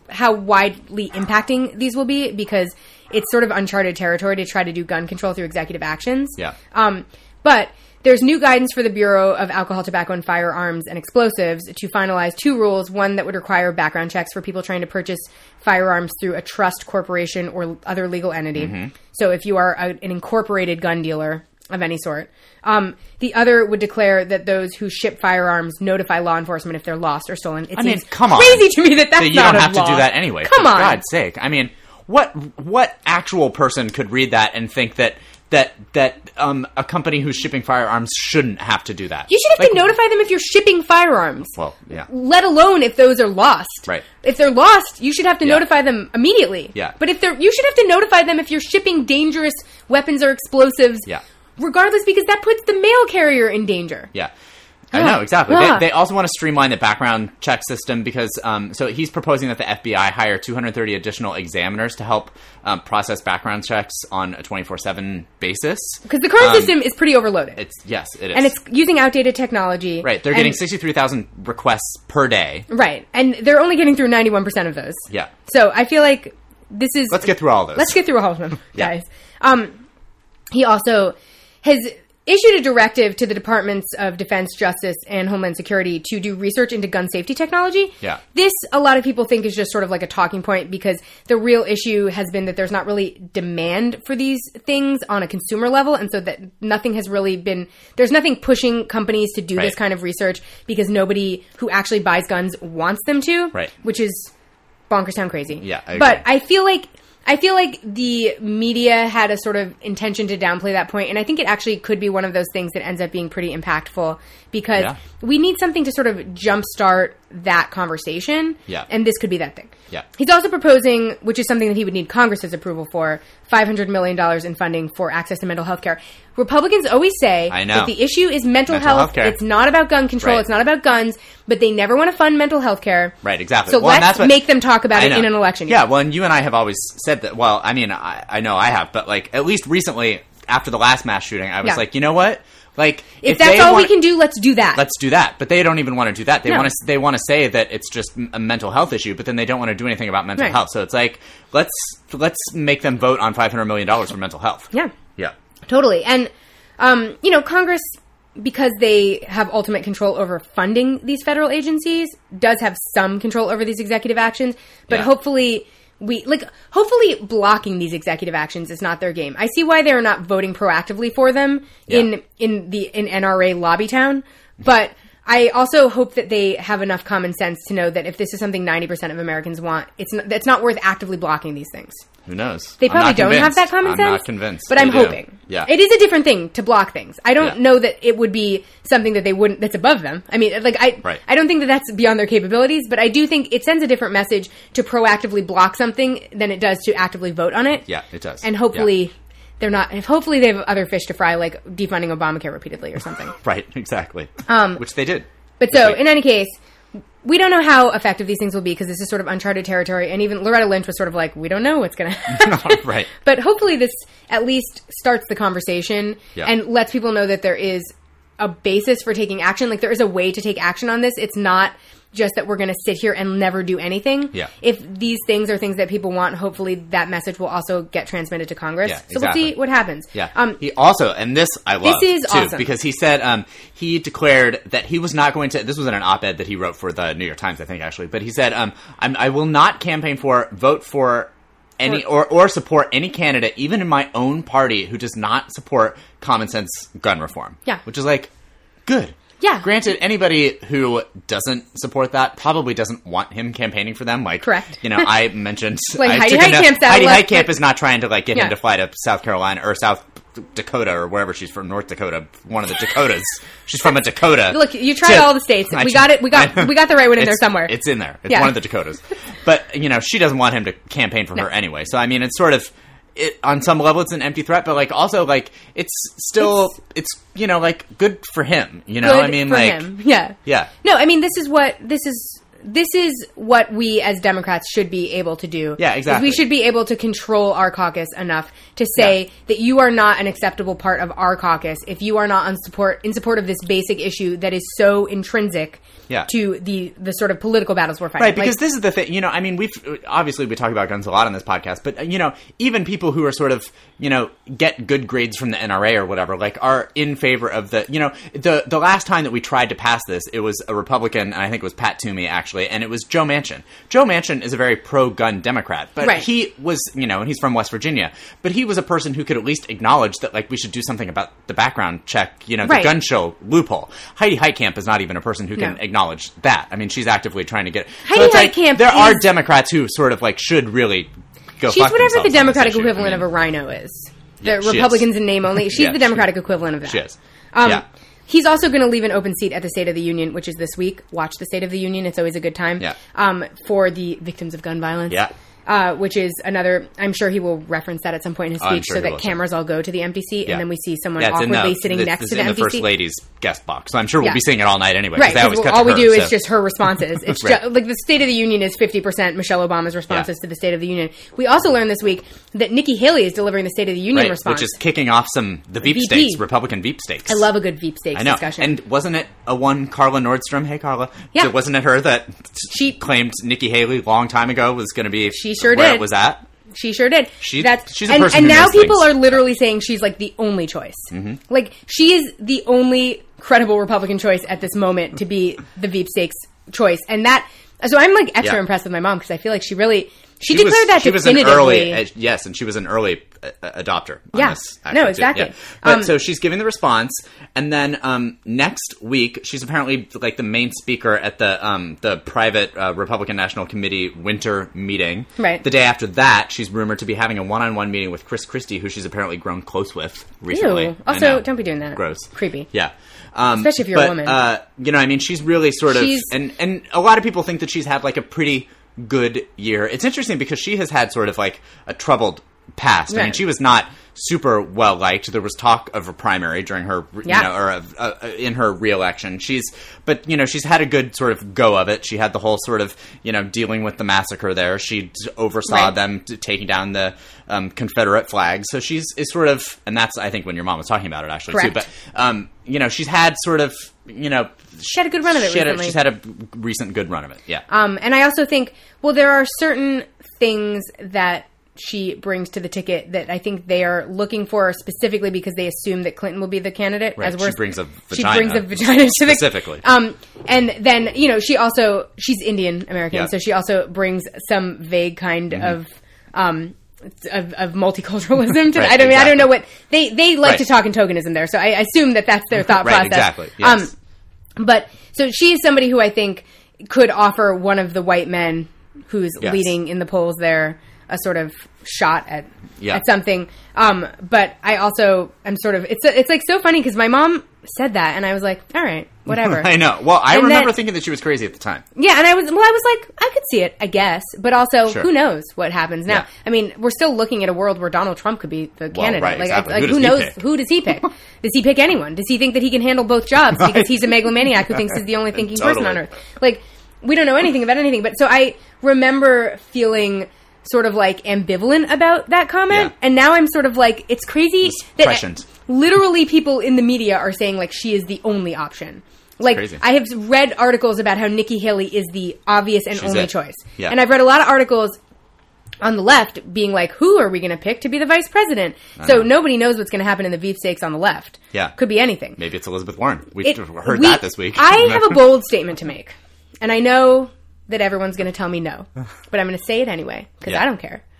impacting these will be because it's sort of uncharted territory to try to do gun control through executive actions. Yeah. But there's new guidance for the Bureau of Alcohol, Tobacco, and Firearms and Explosives to finalize 2 rules. One that would require background checks for people trying to purchase firearms through a trust corporation or other legal entity. Mm-hmm. So if you are an incorporated gun dealer of any sort. The other would declare that those who ship firearms notify law enforcement if they're lost or stolen. It seems come on. crazy to me that's not a law. You don't have to do that anyway. Come on. For God's sake. I mean, what actual person could read that and think that a company who's shipping firearms shouldn't have to do that? You should have to notify them if you're shipping firearms. Well, yeah. Let alone if those are lost. Right. If they're lost, you should have to notify them immediately. Yeah. But you should have to notify them if you're shipping dangerous weapons or explosives. Yeah. Regardless, because that puts the mail carrier in danger. Yeah. I know, exactly. They also want to streamline the background check system because, so he's proposing that the FBI hire 230 additional examiners to help process background checks on a 24/7 basis. Because the current system is pretty overloaded. Yes, it is. And it's using outdated technology. Right. They're getting 63,000 requests per day. Right. And they're only getting through 91% of those. Yeah. So I feel like this is... Let's get through all of those. Let's get through all of them, guys. He also has issued a directive to the Departments of Defense, Justice, and Homeland Security to do research into gun safety technology. Yeah. This, a lot of people think, is just sort of like a talking point because the real issue has been that there's not really demand for these things on a consumer level, and so that nothing has really been... There's nothing pushing companies to do this kind of research because nobody who actually buys guns wants them to, which is bonkers town crazy. Yeah, I agree. But I feel like the media had a sort of intention to downplay that point, and I think it actually could be one of those things that ends up being pretty impactful because we need something to sort of jumpstart that conversation, and this could be that thing. Yeah. He's also proposing, which is something that he would need Congress's approval for, $500 million in funding for access to mental health care. Republicans always say that the issue is mental health. It's not about gun control. It's not about guns, but they never want to fund mental health care. Right, exactly. So let's make them talk about it in an election year. Yeah, well, and you and I have always said that, well, I mean, I know I have, but like at least recently, after the last mass shooting, I was like, you know what? Like, if that's all we can do, let's do that. Let's do that. But they don't even want to do that. They want to say that it's just a mental health issue, but then they don't want to do anything about mental health. So it's like, let's make them vote on $500 million for mental health. Yeah. Yeah. Totally. And, Congress, because they have ultimate control over funding these federal agencies, does have some control over these executive actions. But hopefully blocking these executive actions is not their game. I see why they're not voting proactively for them in NRA lobby town, but I also hope that they have enough common sense to know that if this is something 90% of Americans want, it's not worth actively blocking these things. Who knows? They probably don't have that common sense. I'm not convinced. But I'm hoping. Yeah. It is a different thing to block things. I don't know that it would be something that they wouldn't, that's above them. I mean, I don't think that that's beyond their capabilities, but I do think it sends a different message to proactively block something than it does to actively vote on it. Yeah, it does. And hopefully hopefully they have other fish to fry, like defunding Obamacare repeatedly or something. Right, exactly. Which they did. But so, in any case, we don't know how effective these things will be because this is sort of uncharted territory. And even Loretta Lynch was sort of like, we don't know what's going to happen. Right. But hopefully this at least starts the conversation and lets people know that there is a basis for taking action. Like, there is a way to take action on this. It's not just that we're going to sit here and never do anything. Yeah. If these things are things that people want, hopefully that message will also get transmitted to Congress. Yeah, so exactly. we'll see what happens. Yeah. He also, and this I love, this is too, awesome. because he said he declared that he was not going to, this was in an op-ed that he wrote for the New York Times, I think, actually, but he said, I will not campaign for, vote for, any or support any candidate, even in my own party, who does not support common sense gun reform. Yeah. Which is like, good. Yeah. Granted, anybody who doesn't support that probably doesn't want him campaigning for them. Like, correct. I mentioned like Heidi Heitkamp is not trying to like get him to fly to South Carolina or South Dakota or wherever she's from, North Dakota, one of the Dakotas. She's from a Dakota. Look, you tried all the states. We got it. We got the right one in there somewhere. It's in there. It's one of the Dakotas. But she doesn't want him to campaign for her anyway. So I mean, it's sort of on some level it's an empty threat, but like also like it's still it's like good for him. Good I mean, for like him. Yeah. No, I mean this is what we as Democrats should be able to do. Yeah, exactly. We should be able to control our caucus enough to say that you are not an acceptable part of our caucus if you are not in support of this basic issue that is so intrinsic to the sort of political battles we're fighting. Right, because this is the thing. I mean, we talk about guns a lot on this podcast, but even people who are sort of get good grades from the NRA or whatever, like are in favor of the last time that we tried to pass this, it was a Republican, and I think it was Pat Toomey actually, and it was Joe Manchin. Joe Manchin is a very pro-gun Democrat, but he was, and he's from West Virginia, but he was a person who could at least acknowledge that like we should do something about the background check, the gun show loophole. Heidi Heitkamp is not even a person who can acknowledge that. I mean, she's actively trying to get Heidi Heitkamp. There are Democrats who sort of like should really go. She's whatever the Democratic equivalent of a rhino is. The Republicans in name only. She's the Democratic equivalent of that. She is. He's also going to leave an open seat at the State of the Union, which is this week. Watch the State of the Union. It's always a good time. For the victims of gun violence. Yeah. Which is another, I'm sure he will reference that at some point in his speech so that cameras all go to the empty seat and then we see someone awkwardly sitting next to the empty seat. It's in the First Lady's guest box. So I'm sure we'll be seeing it all night anyway. Right. All we do is just her responses. It's right. like the State of the Union is 50% Michelle Obama's responses to the State of the Union. We also learned this week that Nikki Haley is delivering the State of the Union response. Which is kicking off the Veep stakes, Republican Veep stakes. I love a good Veep stakes discussion. And wasn't it a one Carla Nordstrom? Hey, Carla. Yeah. So wasn't it her that she claimed Nikki Haley a long time ago was going to be where it was at? She sure did. She's a person and who now knows people things. are literally saying she's like the only choice. Mm-hmm. Like she is the only credible Republican choice at this moment to be the Veep stakes choice, and so I'm like extra impressed with my mom because I feel like she declared that definitively. And she was an early adopter. Yeah, no, exactly. Yeah. But so she's giving the response, and then next week she's apparently like the main speaker at the private Republican National Committee winter meeting. Right. The day after that, she's rumored to be having a one-on-one meeting with Chris Christie, who she's apparently grown close with recently. Ew. Also, don't be doing that. Gross. Creepy. Yeah. Especially if you're a woman. I mean, she's really sort of, and a lot of people think that she's had like a pretty good year. It's interesting because she has had sort of like a troubled past. Right. I mean, she was not super well liked. There was talk of a primary during her, in her re-election. She's had a good sort of go of it. She had the whole sort of, dealing with the massacre there. She oversaw them taking down the Confederate flag. So is sort of, and that's, I think, when your mom was talking about it actually Correct. too. But, she's had sort of, she had a good run of it recently. She's had a recent good run of it, yeah. And I also think, there are certain things that she brings to the ticket that I think they are looking for specifically because they assume that Clinton will be the candidate. Right. She brings a vagina to the specifically. And then she's Indian American, so she also brings some vague kind of multiculturalism to right, I don't know what they like to talk in tokenism there. So I assume that that's their thought process. Exactly. Yes. But so she is somebody who I think could offer one of the white men who's leading in the polls there a sort of shot at something. But I also am sort of it's like so funny because my mom said that and I was like, all right, whatever. I know. Well, I remember thinking that she was crazy at the time. Yeah, and I was like, I could see it, I guess. But also, who knows what happens now? Yeah. I mean, we're still looking at a world where Donald Trump could be the candidate. Right, exactly. Who knows? Who does he pick? Does he pick anyone? Does he think that he can handle both jobs because he's a megalomaniac who thinks he's the only thinking person on earth? Like, we don't know anything about anything. But so I remember feeling sort of like ambivalent about that comment, and now I'm sort of like, it's crazy that literally people in the media are saying like she is the only option. Like, I have read articles about how Nikki Haley is the obvious and only choice. Yeah. And I've read a lot of articles on the left being like, who are we going to pick to be the vice president? So nobody knows what's going to happen in the Veep stakes on the left. Yeah. Could be anything. Maybe it's Elizabeth Warren. We've heard that this week. I have a bold statement to make. And I know that everyone's going to tell me no. But I'm going to say it anyway, because I don't care.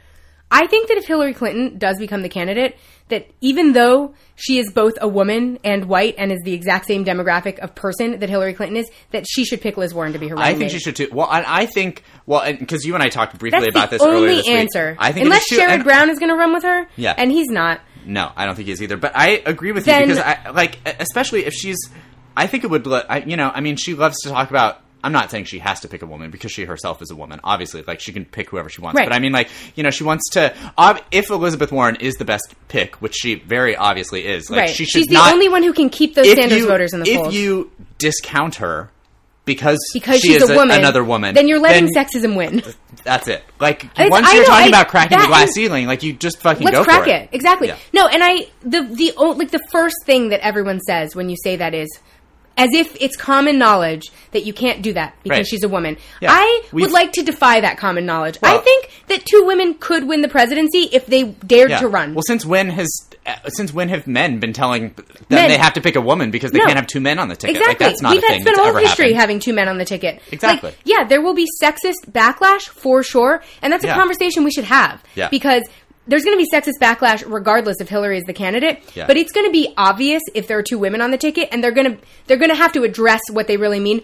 I think that if Hillary Clinton does become the candidate, that even though she is both a woman and white and is the exact same demographic of person that Hillary Clinton is, that she should pick Liz Warren to be her running mate. I think she should too. Well, I think, because you and I talked briefly That's about this earlier this week. That's the only answer. I think unless Sherrod Brown is going to run with her, and he's not. No, I don't think he is either. But I agree with you because especially if she's, I think it would, she loves to talk about. I'm not saying she has to pick a woman because she herself is a woman. Obviously, she can pick whoever she wants. Right. But she wants to. If Elizabeth Warren is the best pick, which she very obviously is, right. she should She's the only one who can keep those Sanders voters in the polls. If you discount her because she's she is a woman, another woman, then you're letting sexism win. That's it. Once you're talking about cracking the glass ceiling, you just fucking go for it. Let's crack it. Exactly. Yeah. No, and the first thing that everyone says when you say that is, as if it's common knowledge that you can't do that because she's a woman. Yeah. I would like to defy that common knowledge. Well, I think that 2 women could win the presidency if they dared to run. Well, since when have men been telling them they have to pick a woman because they can't have 2 men on the ticket? Exactly. That's not We've a thing that's spent ever all history happened. having 2 men on the ticket. Exactly. There will be sexist backlash for sure, and that's a conversation we should have. Yeah. Because there's going to be sexist backlash regardless if Hillary is the candidate, but it's going to be obvious if there are 2 women on the ticket, and they're going to have to address what they really mean.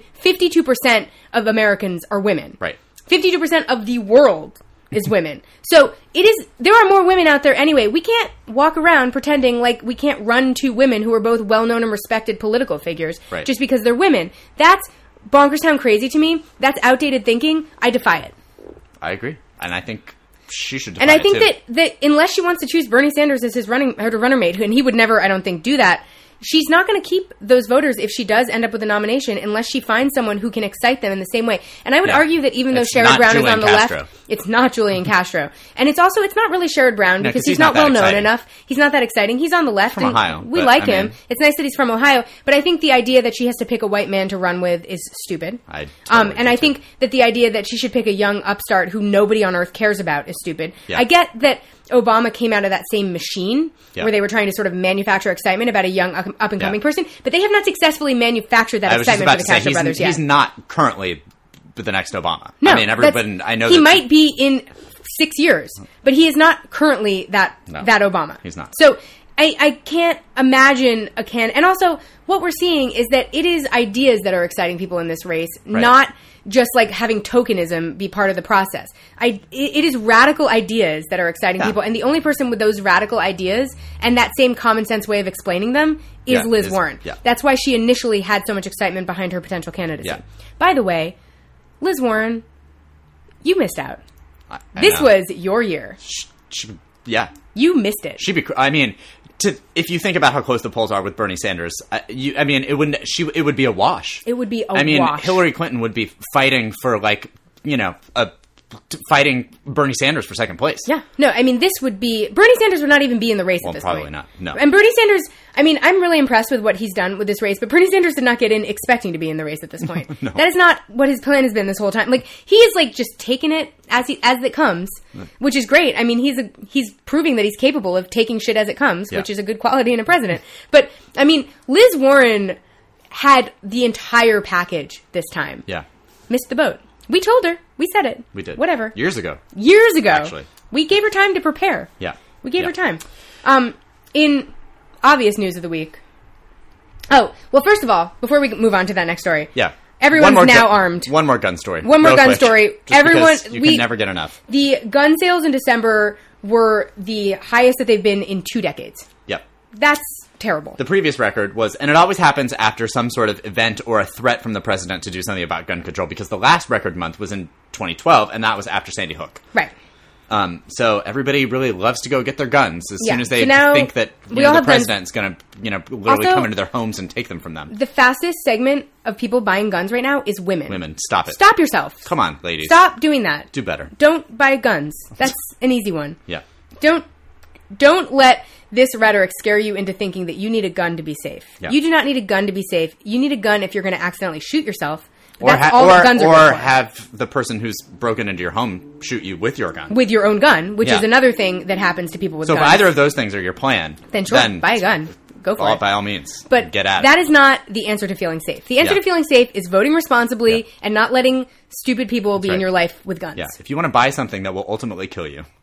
52% of Americans are women. Right. 52% of the world is women. So there are more women out there anyway. We can't walk around pretending like we can't run 2 women who are both well-known and respected political figures just because they're women. That's Bonkerstown crazy to me. That's outdated thinking. I defy it. I agree. And I think she should defy it. And I think it too. that unless she wants to choose Bernie Sanders as her runner mate, and he would never, I don't think, do that, she's not going to keep those voters if she does end up with a nomination unless she finds someone who can excite them in the same way. And I would argue that even though Sherrod Brown is on the left, it's not Julian Castro. And it's not really Sherrod Brown because he's not well known enough. He's not that exciting. He's on the left. From Ohio. We like him. It's nice that he's from Ohio. But I think the idea that she has to pick a white man to run with is stupid. And I think that the idea that she should pick a young upstart who nobody on earth cares about is stupid. Yeah. I get that Obama came out of that same machine where they were trying to sort of manufacture excitement about a young up-and-coming person, but they have not successfully manufactured that excitement for the Castro brothers yet. He's not currently the next Obama. No, I know he might be in 6 years, but he is not currently that Obama. He's not. So I can't imagine a and also what we're seeing is that it is ideas that are exciting people in this race, not just having tokenism be part of the process. It is radical ideas that are exciting people, and the only person with those radical ideas and that same common sense way of explaining them is Liz Warren. Yeah. That's why she initially had so much excitement behind her potential candidacy. Yeah. By the way, Liz Warren, you missed out. This was your year. You missed it. If you think about how close the polls are with Bernie Sanders, it would be a wash. It would be a wash. Hillary Clinton would be fighting for fighting Bernie Sanders for second place. Yeah. No, this would be... Bernie Sanders would not even be in the race at this point. Probably not, no. And Bernie Sanders... I'm really impressed with what he's done with this race, but Bernie Sanders did not get in expecting to be in the race at this point. No. That is not what his plan has been this whole time. He is, just taking it as it comes, which is great. He's proving that he's capable of taking shit as it comes, which is a good quality in a president. But, Liz Warren had the entire package this time. Yeah. Missed the boat. We told her. We said it. We did. Whatever. Years ago. Actually. We gave her time to prepare. Yeah. We gave her time. In obvious news of the week. Oh, well, first of all, before we move on to that next story. Yeah. Everyone's now armed. One more gun story. One more gun story. You can never get enough. The gun sales in December were the highest that they've been in 2 decades. Yep. That's terrible. The previous record was, and it always happens after some sort of event or a threat from the president to do something about gun control, because the last record month was in 2012, and that was after Sandy Hook. Right. So everybody really loves to go get their guns as soon as they think that the president's going to literally come into their homes and take them from them. The fastest segment of people buying guns right now is women. Women, stop it. Stop yourself. Come on, ladies. Stop doing that. Do better. Don't buy guns. That's an easy one. Yeah. Don't let this rhetoric scare you into thinking that you need a gun to be safe. Yeah. You do not need a gun to be safe. You need a gun if you're going to accidentally shoot yourself. That's all guns are good for. Have the person who's broken into your home shoot you with your gun. With your own gun, which is another thing that happens to people with guns. So if either of those things are your plan, then buy a gun. Go for it. By all means. But get at it. That is not the answer to feeling safe. The answer to feeling safe is voting responsibly and not letting stupid people be in your life with guns. Yeah. If you want to buy something that will ultimately kill you,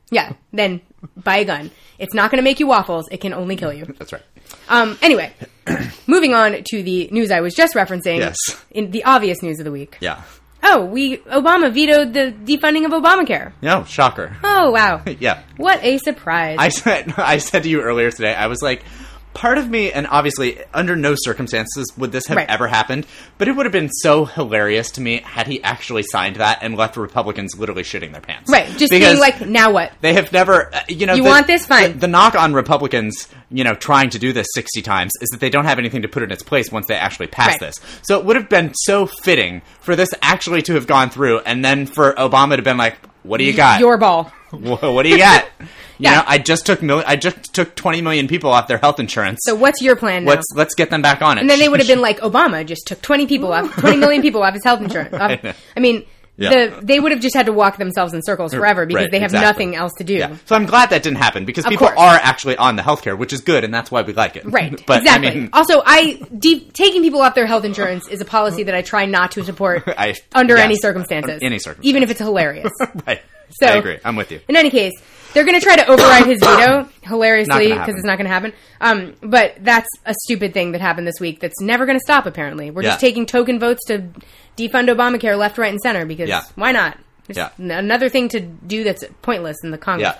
Yeah, then buy a gun. It's not going to make you waffles. It can only kill you. That's right. Anyway, moving on to the news I was just referencing. Yes. In the obvious news of the week. Yeah. Oh, Obama vetoed the defunding of Obamacare. No, shocker. Oh, wow. Yeah. What a surprise. I said to you earlier today, I was like, part of me, and obviously under no circumstances would this have ever happened, but it would have been so hilarious to me had he actually signed that and left Republicans literally shitting their pants. Right, just being like, now what? They have never, you want this? Fine. The knock on Republicans, trying to do this 60 times is that they don't have anything to put in its place once they actually pass this. So it would have been so fitting for this actually to have gone through, and then for Obama to have been like, what do you got? Your ball. What do you got? I just took 20 million people off their health insurance. So what's your plan now? Let's get them back on it. And then they would have been like, Obama just took 20 million people off his health insurance. I mean, they would have just had to walk themselves in circles forever because they have nothing else to do. Yeah. So I'm glad that didn't happen because people are actually on the healthcare, which is good, and that's why we like it. Right. But, exactly. I mean, also, taking people off their health insurance is a policy that I try not to support under any circumstances. Even if it's hilarious. Right. So, I agree. I'm with you. In any case, they're going to try to override his veto, hilariously, because it's not going to happen. But that's a stupid thing that happened this week that's never going to stop, apparently. We're just taking token votes to defund Obamacare left, right, and center, because why not? It's another thing to do that's pointless in the Congress.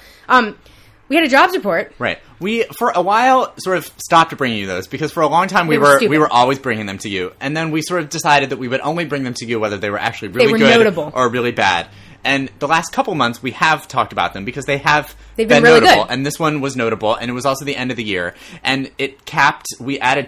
We had a jobs report. Right. We, for a while, sort of stopped bringing you those, because for a long time we were always bringing them to you. And then we sort of decided that we would only bring them to you whether they were actually really good notable. Or really bad. And the last couple months, we have talked about them because they've been really notable. Good. And this one was notable, and it was also the end of the year. And it capped, we added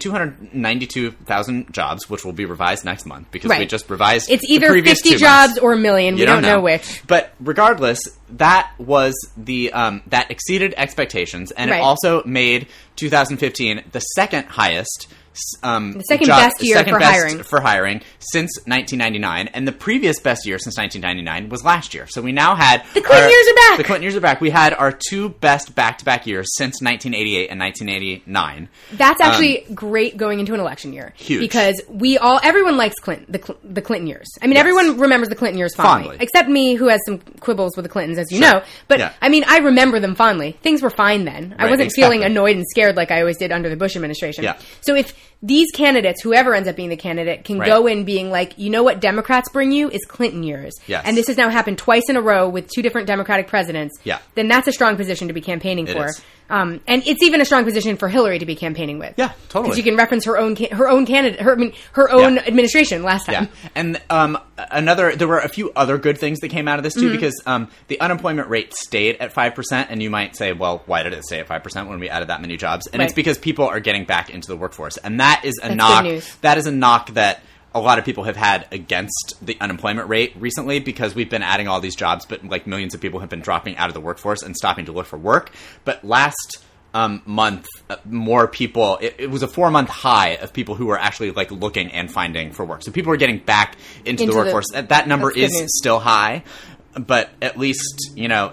292,000 jobs, which will be revised next month because we just revised It's either 50 jobs or a million. We don't know which. But regardless, that was that exceeded expectations, and it also made 2015 the second highest the second best year for hiring since 1999, and the previous best year since 1999 was last year. So we now had the Clinton years are back. The Clinton years are back. We had our two best back-to-back years since 1988 and 1989. That's actually great going into an election year. Huge, because everyone likes the Clinton years. I mean, everyone remembers the Clinton years fondly, except me, who has some quibbles with the Clintons, as you know. But I mean, I remember them fondly. Things were fine then. I wasn't feeling annoyed and scared like I always did under the Bush administration. So if these candidates, whoever ends up being the candidate, can go in being like, you know what Democrats bring you is Clinton years. And this has now happened twice in a row with two different Democratic presidents. Then that's a strong position to be campaigning for. And it's even a strong position for Hillary to be campaigning with. Yeah, totally. Because you can reference her own candidate, her own administration last time. And there were a few other good things that came out of this too, because the unemployment rate stayed at 5%, and you might say, well, why did it stay at 5% when we added that many jobs? And it's because people are getting back into the workforce, and that's a knock. Good news. That is a knock that a lot of people have had against the unemployment rate recently, because we've been adding all these jobs, but like millions of people have been dropping out of the workforce and stopping to look for work. But last month, more people, it was a 4-month high of people who were actually like looking and finding for work. So people are getting back into the workforce. That number is still high, but at least,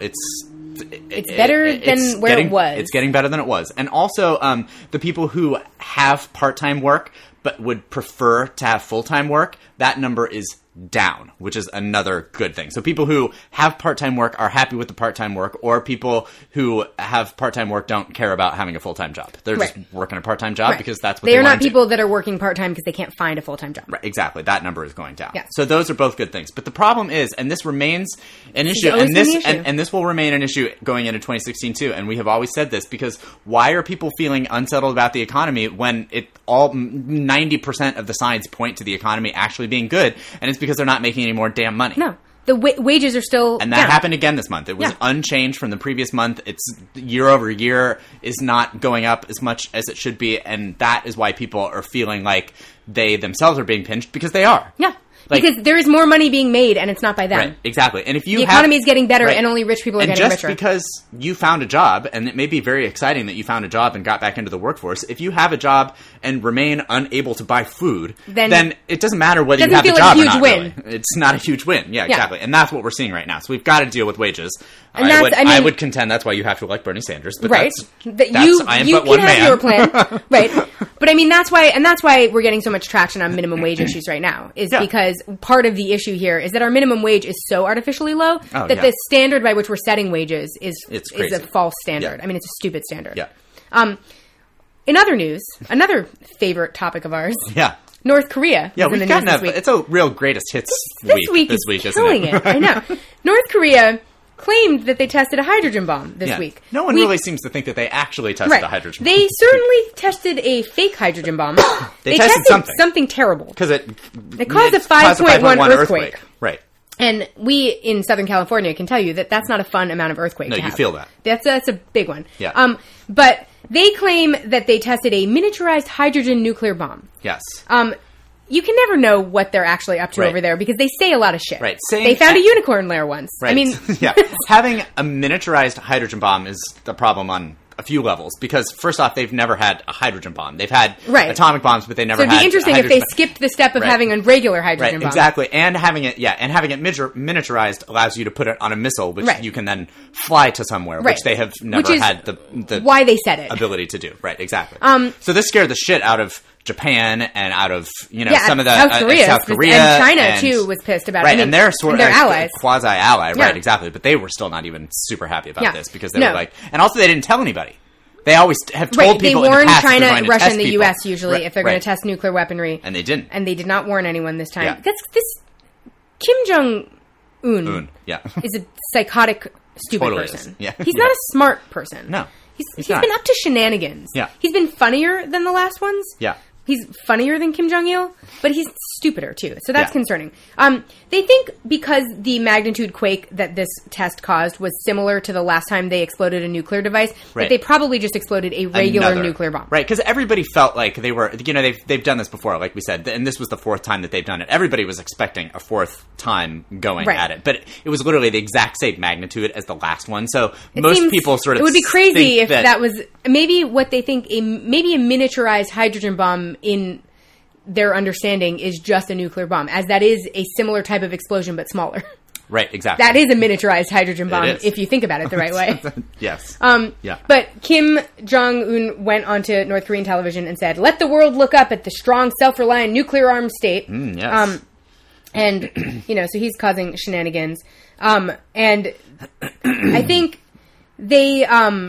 it's better than where it was. It's getting better than it was. And also, the people who have part-time work but would prefer to have full-time work, that number is down, which is another good thing. So people who have part-time work are happy with the part-time work, or people who have part-time work don't care about having a full-time job. They're just working a part-time job because that's what they want to do. They are not people that are working part-time because they can't find a full-time job. Right, exactly. That number is going down. So those are both good things. But the problem is, and this remains an issue, and this will remain an issue going into 2016 too, and we have always said this, because why are people feeling unsettled about the economy when all 90% of the signs point to the economy actually being good, and it's because they're not making any more damn money. No. The wages are still And that down. happened again this month. It was unchanged from the previous month. It's year over year is not going up as much as it should be, and that is why people are feeling like they themselves are being pinched, because they are. Yeah. Because there is more money being made, and it's not by them. Right, exactly. And if you the economy is getting better, and only rich people are getting richer. And just because you found a job, and it may be very exciting that you found a job and got back into the workforce, if you have a job and remain unable to buy food, then it doesn't matter whether you have the job or not. Really. It's not a huge win. Yeah, exactly. And that's what we're seeing right now. So we've got to deal with wages. And I would contend that's why you have to elect Bernie Sanders. But I am but one man. Have your plan, right? But I mean, that's why we're getting so much traction on minimum wage issues right now, is because because part of the issue here is that our minimum wage is so artificially low that the standard by which we're setting wages is a false standard. I mean, it's a stupid standard. Yeah. In other news, another favorite topic of ours. Yeah. North Korea. Yeah, we've gotten it's a real greatest hits this week, is killing it. I know. North Korea claimed that they tested a hydrogen bomb this week. No one really seems to think that they actually tested a hydrogen bomb. They certainly tested a fake hydrogen bomb. They tested something terrible. Because it caused a 5.1 earthquake. Right. And we in Southern California can tell you that that's not a fun amount of earthquake to have. No, you feel that. That's a big one. Yeah. But they claim that they tested a miniaturized hydrogen nuclear bomb. Yes. You can never know what they're actually up to over there because they say a lot of shit. Right. They found a unicorn lair once. Right. I mean... Having a miniaturized hydrogen bomb is the problem on a few levels because, first off, they've never had a hydrogen bomb. They've had atomic bombs, but they never had... So it'd be interesting if they skipped the step of having a regular hydrogen bomb. Exactly. And having it miniaturized allows you to put it on a missile, which you can then fly to somewhere, which they have never had the why they said it. ability to do. Right, exactly. So this scared the shit out of Japan and out of, some of the... South Korea. And China, too, was pissed about it. Right, and they're sort of allies. Quasi-ally, right, exactly. But they were still not even super happy about this because they were like... And also they didn't tell anybody. They always have told people in the past China, they're going to Russia, test and the people. U.S. usually if they're going to test nuclear weaponry. And they didn't. And they did not warn anyone this time. Yeah. This Kim Jong-un is a psychotic, stupid person. Yeah. He's not a smart person. No. He's been up to shenanigans. Yeah. He's been funnier than the last ones. Yeah. He's funnier than Kim Jong-il, but he's stupider, too. So that's concerning. They think because the magnitude quake that this test caused was similar to the last time they exploded a nuclear device, that they probably just exploded a regular nuclear bomb. Right, because everybody felt like they were, they've done this before, like we said, and this was the fourth time that they've done it. Everybody was expecting a fourth time going at it, but it was literally the exact same magnitude as the last one, so most people sort of it would be crazy if that was maybe what they think, maybe a miniaturized hydrogen bomb in their understanding is just a nuclear bomb, as that is a similar type of explosion but smaller. Right, exactly. That is a miniaturized hydrogen bomb if you think about it the right way. Yes. But Kim Jong-un went onto North Korean television and said, "Let the world look up at the strong, self-reliant, nuclear-armed state." Yes. And, so he's causing shenanigans. And I think they...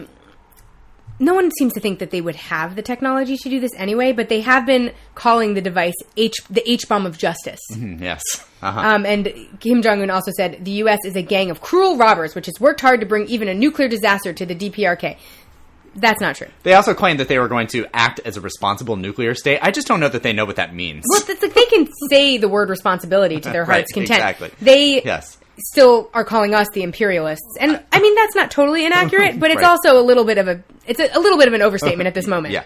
no one seems to think that they would have the technology to do this anyway, but they have been calling the device the H-bomb of justice. Yes. And Kim Jong-un also said, the U.S. is a gang of cruel robbers, which has worked hard to bring even a nuclear disaster to the DPRK. That's not true. They also claimed that they were going to act as a responsible nuclear state. I just don't know that they know what that means. Well, it's like they can say the word responsibility to their heart's content. Exactly. They still are calling us the imperialists. And I mean, that's not totally inaccurate, but it's also a little bit of an overstatement at this moment.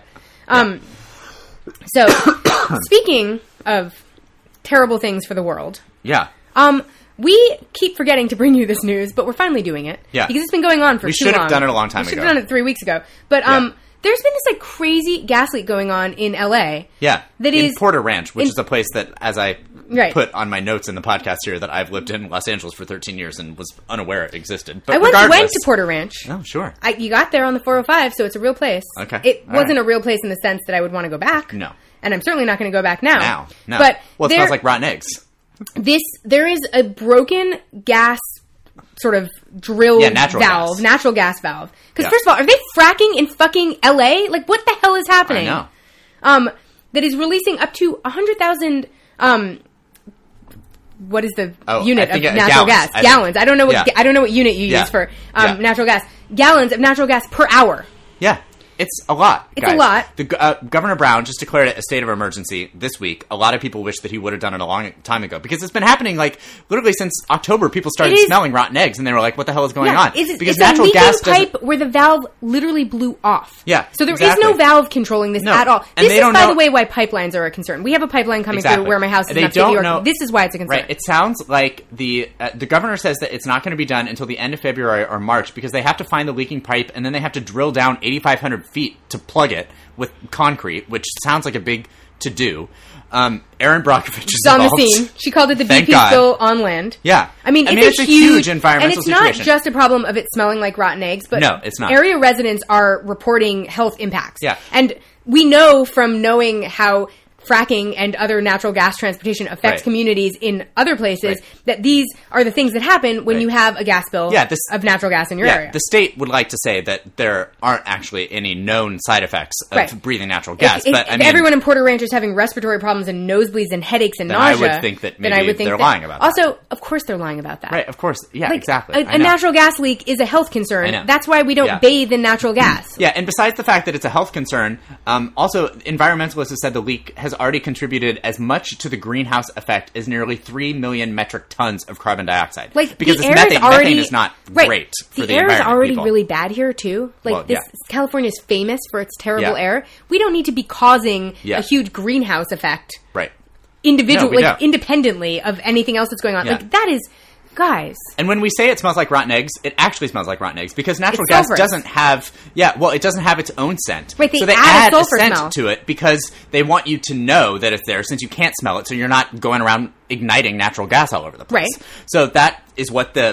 So speaking of terrible things for the world. Yeah. We keep forgetting to bring you this news, but we're finally doing it. Yeah. Because it's been going on for too long. We should have done it a long time ago. We should have done it 3 weeks ago. But there's been this crazy gas leak going on in LA. Yeah. That in is Porter Ranch, which is a place that, as I put on my notes in the podcast here, that I've lived in Los Angeles for 13 years and was unaware it existed. But I went to Porter Ranch. Oh, sure. You got there on the 405, so it's a real place. Okay. It wasn't a real place in the sense that I would want to go back. No. And I'm certainly not going to go back now. No. But it smells like rotten eggs. There is a broken gas sort of drill natural gas valve. Because first of all, are they fracking in fucking LA? Like, what the hell is happening? I know. That is releasing up to 100,000. What is the unit of natural gas? Gallons. I don't know what unit you use for natural gas. Gallons of natural gas per hour. Yeah. It's a lot, guys. It's a lot. Governor Brown just declared it a state of emergency this week. A lot of people wish that he would have done it a long time ago because it's been happening literally since October. People started smelling rotten eggs and they were like, "What the hell is going on?" Because natural gas pipe where the valve literally blew off. Yeah, so there is no valve controlling this at all. This is, by the way, why pipelines are a concern. We have a pipeline coming through where my house is in upstate New York. This is why it's a concern. Right. It sounds like the governor says that it's not going to be done until the end of February or March because they have to find the leaking pipe and then they have to drill down 8,500 feet to plug it with concrete, which sounds like a big to-do. Erin Brockovich is on the scene. She called it the BP spill on land. Yeah. I mean, it's a huge environmental situation. And it's not just a problem of it smelling like rotten eggs, but no, it's not. Area residents are reporting health impacts. Yeah. And we know from knowing how fracking and other natural gas transportation affects Right. communities in other places, Right. that these are the things that happen when Right. you have a gas bill of natural gas in your area. The state would like to say that there aren't actually any known side effects of Right. breathing natural gas. If but I mean, everyone in Porter Ranch is having respiratory problems and nosebleeds and headaches and then I nausea, would think that then maybe I would think they're that- lying about that. Also, of course they're lying about that. Right, of course. Yeah, Like, exactly. I A know. natural gas leak is a health I concern. know. That's why we don't Yeah. bathe in natural gas. Yeah, and besides the fact that it's a health concern, also environmentalists have said the leak has already contributed as much to the greenhouse effect as nearly 3 million metric tons of carbon dioxide. Like, because the this air methane, is already methane is not right. great for the The air is environment, already people. really bad here too. Like Well, this, yeah. California is famous for its terrible Yeah. air. We don't need to be causing Yeah. a huge greenhouse effect Right. individual, No, we like don't. independently of anything else that's going on. Yeah. Like that is, guys. And when we say it smells like rotten eggs, it actually smells like rotten eggs because natural It's gas sulfurous. doesn't have, it doesn't have its own scent. Right, they so they add add a sulfur scent smell. to it because they want you to know that it's there since you can't smell it, so you're not going around igniting natural gas all over the place. Right. So that is what the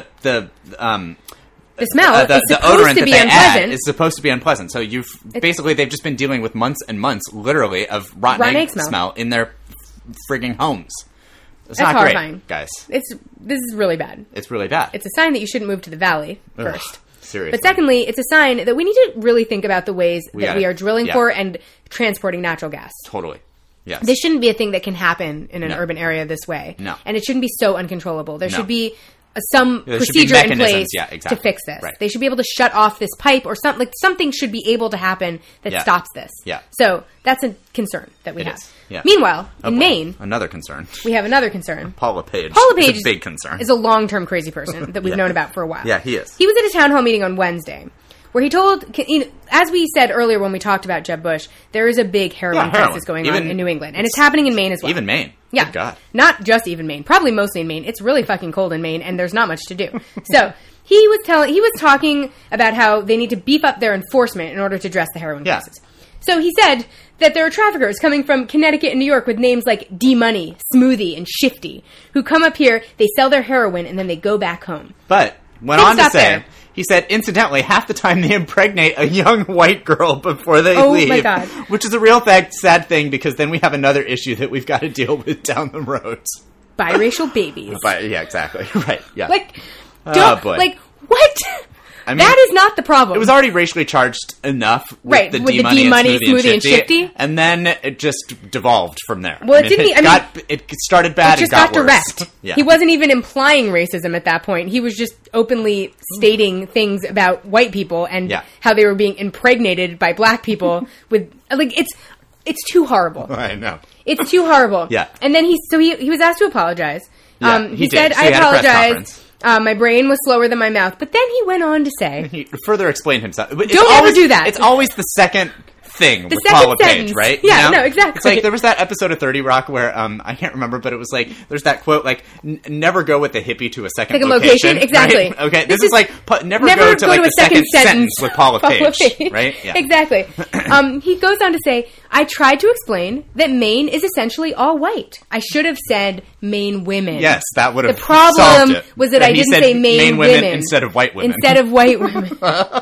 smell is the supposed odorant to that be they unpleasant. add is supposed to be unpleasant. So they've just been dealing with months and months, literally, of rotten egg smell in their frigging homes. It's That's not horrifying. great, guys. This is really bad. It's really bad. It's a sign that you shouldn't move to the valley first. Seriously. But secondly, it's a sign that we need to really think about the ways that gotta- we are drilling yeah. for and transporting natural gas. Totally. Yes. This shouldn't be a thing that can happen in an No. urban area this way. No. And it shouldn't be so uncontrollable. There No. should be some There should be procedure in mechanisms, place yeah, exactly. to fix this. Right. They should be able to shut off this pipe or something. Like something should be able to happen that Yeah. stops this. Yeah. So that's a concern that we It have. is. Yeah. Meanwhile, Oh, in boy. Maine, Another concern. we have another concern. Paula Page. Paula Page is a big concern. is a long-term crazy person that we've Yeah. known about for a while. Yeah, he is. He was at a town hall meeting on Wednesday where he told, as we said earlier when we talked about Jeb Bush, there is a big heroin heroin. crisis going Even- on in New England. And it's happening in Maine as well. Even Maine. Yeah. Good God. Not just even Maine. Probably mostly in Maine. It's really fucking cold in Maine and there's not much to do. So he was talking about how they need to beef up their enforcement in order to address the heroin Yeah. crisis. So he said that there are traffickers coming from Connecticut and New York with names like D-Money, Smoothie, and Shifty, who come up here, they sell their heroin, and then they go back home. But went Didn't on to stop say, there. he said, incidentally, half the time they impregnate a young white girl before they Oh, leave. my God. Which is a real sad thing because then we have another issue that we've got to deal with down the road. Biracial babies. But yeah, exactly. Right. Yeah. Like, Oh, don't, boy. like, what? I mean, that is not the problem. It was already racially charged enough with Right, the with the D-Money, D-Money, Smoothie, and Shifty, Shifty. and then it just devolved from there. Well, it didn't- it started bad It just and got got direct. worse. Yeah. He wasn't even implying racism at that point. He was just openly stating things about white people and Yeah. how they were being impregnated by black people with, like, it's too horrible. I know. It's too horrible. Yeah. And then he was asked to apologize. Yeah, he he said, did. So I he had a press apologize. conference. My brain was slower than my mouth. But then he went on to say, He further explained himself. It's Don't ever always, do that. It's always the second thing with second Paula sentence. Page, right? Yeah, no, exactly. It's like there was that episode of 30 Rock where I can't remember, but it was like there's that quote like never go with the hippie to a second location, exactly. right? Okay, This this is like never go to like the second sentence with Paula Page, right? Yeah. Exactly. He goes on to say, I tried to explain that Maine is essentially all white. I should have said Maine women. Yes, that would have The problem solved it. was that Yeah, I he didn't said say Maine women women instead of white women. Instead of white women.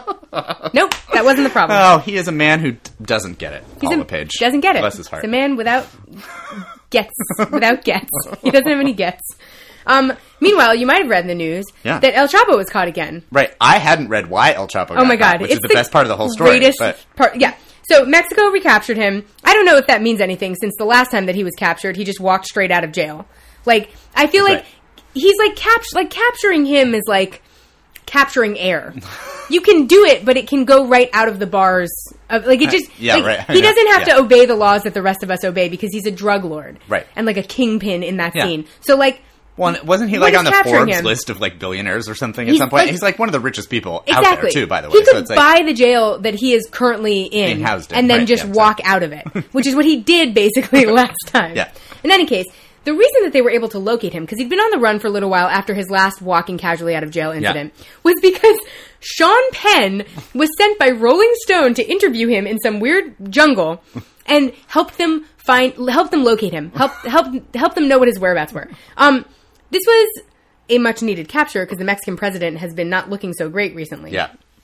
Nope, that wasn't the problem. Oh, he is a man who doesn't get it. Paula Page Doesn't get it. Bless his heart. He's a man without gets. Without gets. He doesn't have any gets. Meanwhile, you might have read in the news that El Chapo was caught again. Right. I hadn't read why El Chapo got Oh my caught, God. which It's is the best part of the whole story. Greatest But part. Yeah. So Mexico recaptured him. I don't know if that means anything since the last time that he was captured, he just walked straight out of jail. Like, I feel like he's like capturing him is like capturing air. You can do it, but it can go right out of the bars. Like it just, Yeah, like, right. He doesn't have to obey the laws that the rest of us obey because he's a drug lord, Right. And like a kingpin in that Yeah. scene. So like, well, wasn't he what like is on the capturing Forbes him? list of like billionaires or something at He's some point? like- He's like one of the richest people out exactly. there too, by the way. He could So it's like, buy the jail that he is currently in Being housed in, and then right, just yeah, walk out of it, which is what he did basically last time. Yeah. In any case, the reason that they were able to locate him, because he'd been on the run for a little while after his last walking casually out of jail incident, was because Sean Penn was sent by Rolling Stone to interview him in some weird jungle and help them locate him, help them know what his whereabouts were. This was a much needed capture because the Mexican president has been not looking so great recently. yeah.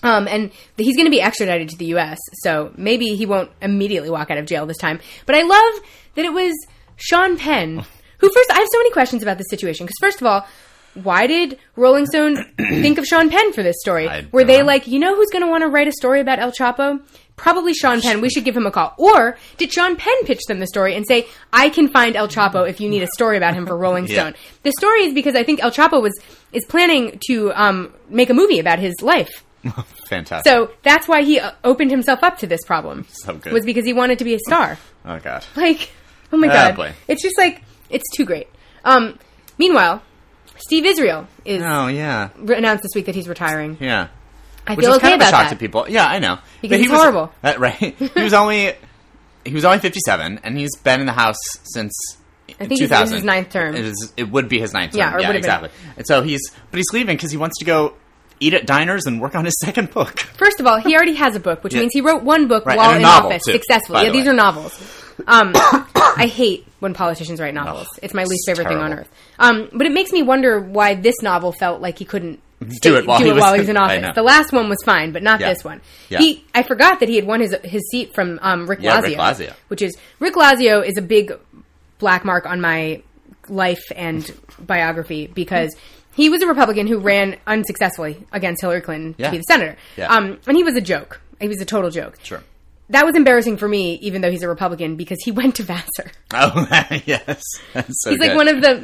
And he's going to be extradited to the U.S., so maybe he won't immediately walk out of jail this time. But I love that it was Sean Penn who first... I have so many questions about this situation, because first of all, why did Rolling Stone think of Sean Penn for this story? Were they like, you know who's going to want to write a story about El Chapo? Probably Sean Penn. We should give him a call. Or did Sean Penn pitch them the story and say, I can find El Chapo if you need a story about him for Rolling Stone? The story is because I think El Chapo is planning to make a movie about his life. Fantastic. So that's why he opened himself up to this problem. So good. Was because he wanted to be a star. Oh, God. Like, oh my God. Boy. It's just like, it's too great. Meanwhile, Steve Israel is announced this week that he's retiring. Yeah. I Which feel is okay kind of a about shock that. to people. Yeah, I know. Because he's horrible. Right. He was only 57, and he's been in the House since I think 2000. this is his ninth term. It would be his ninth term. Yeah, or exactly. And so he's leaving because he wants to go eat at diners and work on his second book. First of all, he already has a book, which means he wrote one book while and a in novel, office too, successfully. Yeah, these are novels. I hate when politicians write novels. It's my least favorite thing on earth. But it makes me wonder why this novel felt like he couldn't do it while he was in office. The last one was fine, but not this one. Yeah. I forgot that he had won his seat from Rick Lazio. Rick Lazio. Which is, Rick Lazio is a big black mark on my life and biography because he was a Republican who ran unsuccessfully against Hillary Clinton to be the senator. Yeah. And he was a joke. He was a total joke. Sure. That was embarrassing for me, even though he's a Republican, because he went to Vassar. Oh, yes. That's so he's good. like one of the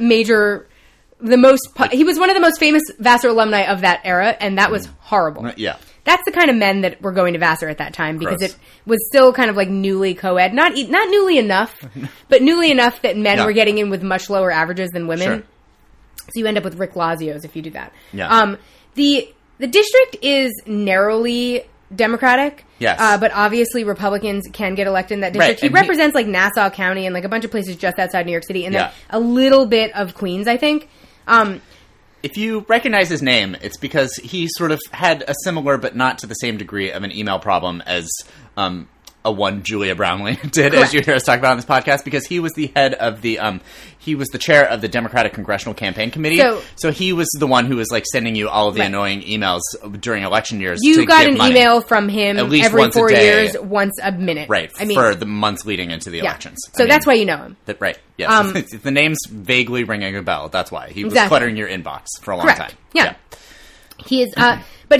he was one of the most famous Vassar alumni of that era, and that was horrible. Yeah. That's the kind of men that were going to Vassar at that time, because Gross. it was still kind of like newly co-ed. Not newly enough, but newly enough that men were getting in with much lower averages than women. Sure. So you end up with Rick Lazios if you do that. Yeah. The district is narrowly Democratic. Yes. But obviously Republicans can get elected in that district. Right. He represents like Nassau County and like a bunch of places just outside New York City, and then Yeah. a little bit of Queens, I think. If you recognize his name, it's because he sort of had a similar but not to the same degree of an email problem as a one Julia Brownlee did, Correct. as you hear us talk about on this podcast, because he was the head of the he was the chair of the Democratic Congressional Campaign Committee. So he was the one who was like sending you all of the annoying emails during election years. You to got give an money. email from him At least every once a 4 day. years, once a minute. Right, I mean, for the months leading into the elections. So that's why you know him. Right, yes. The name's vaguely ringing a bell. That's why. He was cluttering your inbox for a long Correct. time. Yeah. He is, but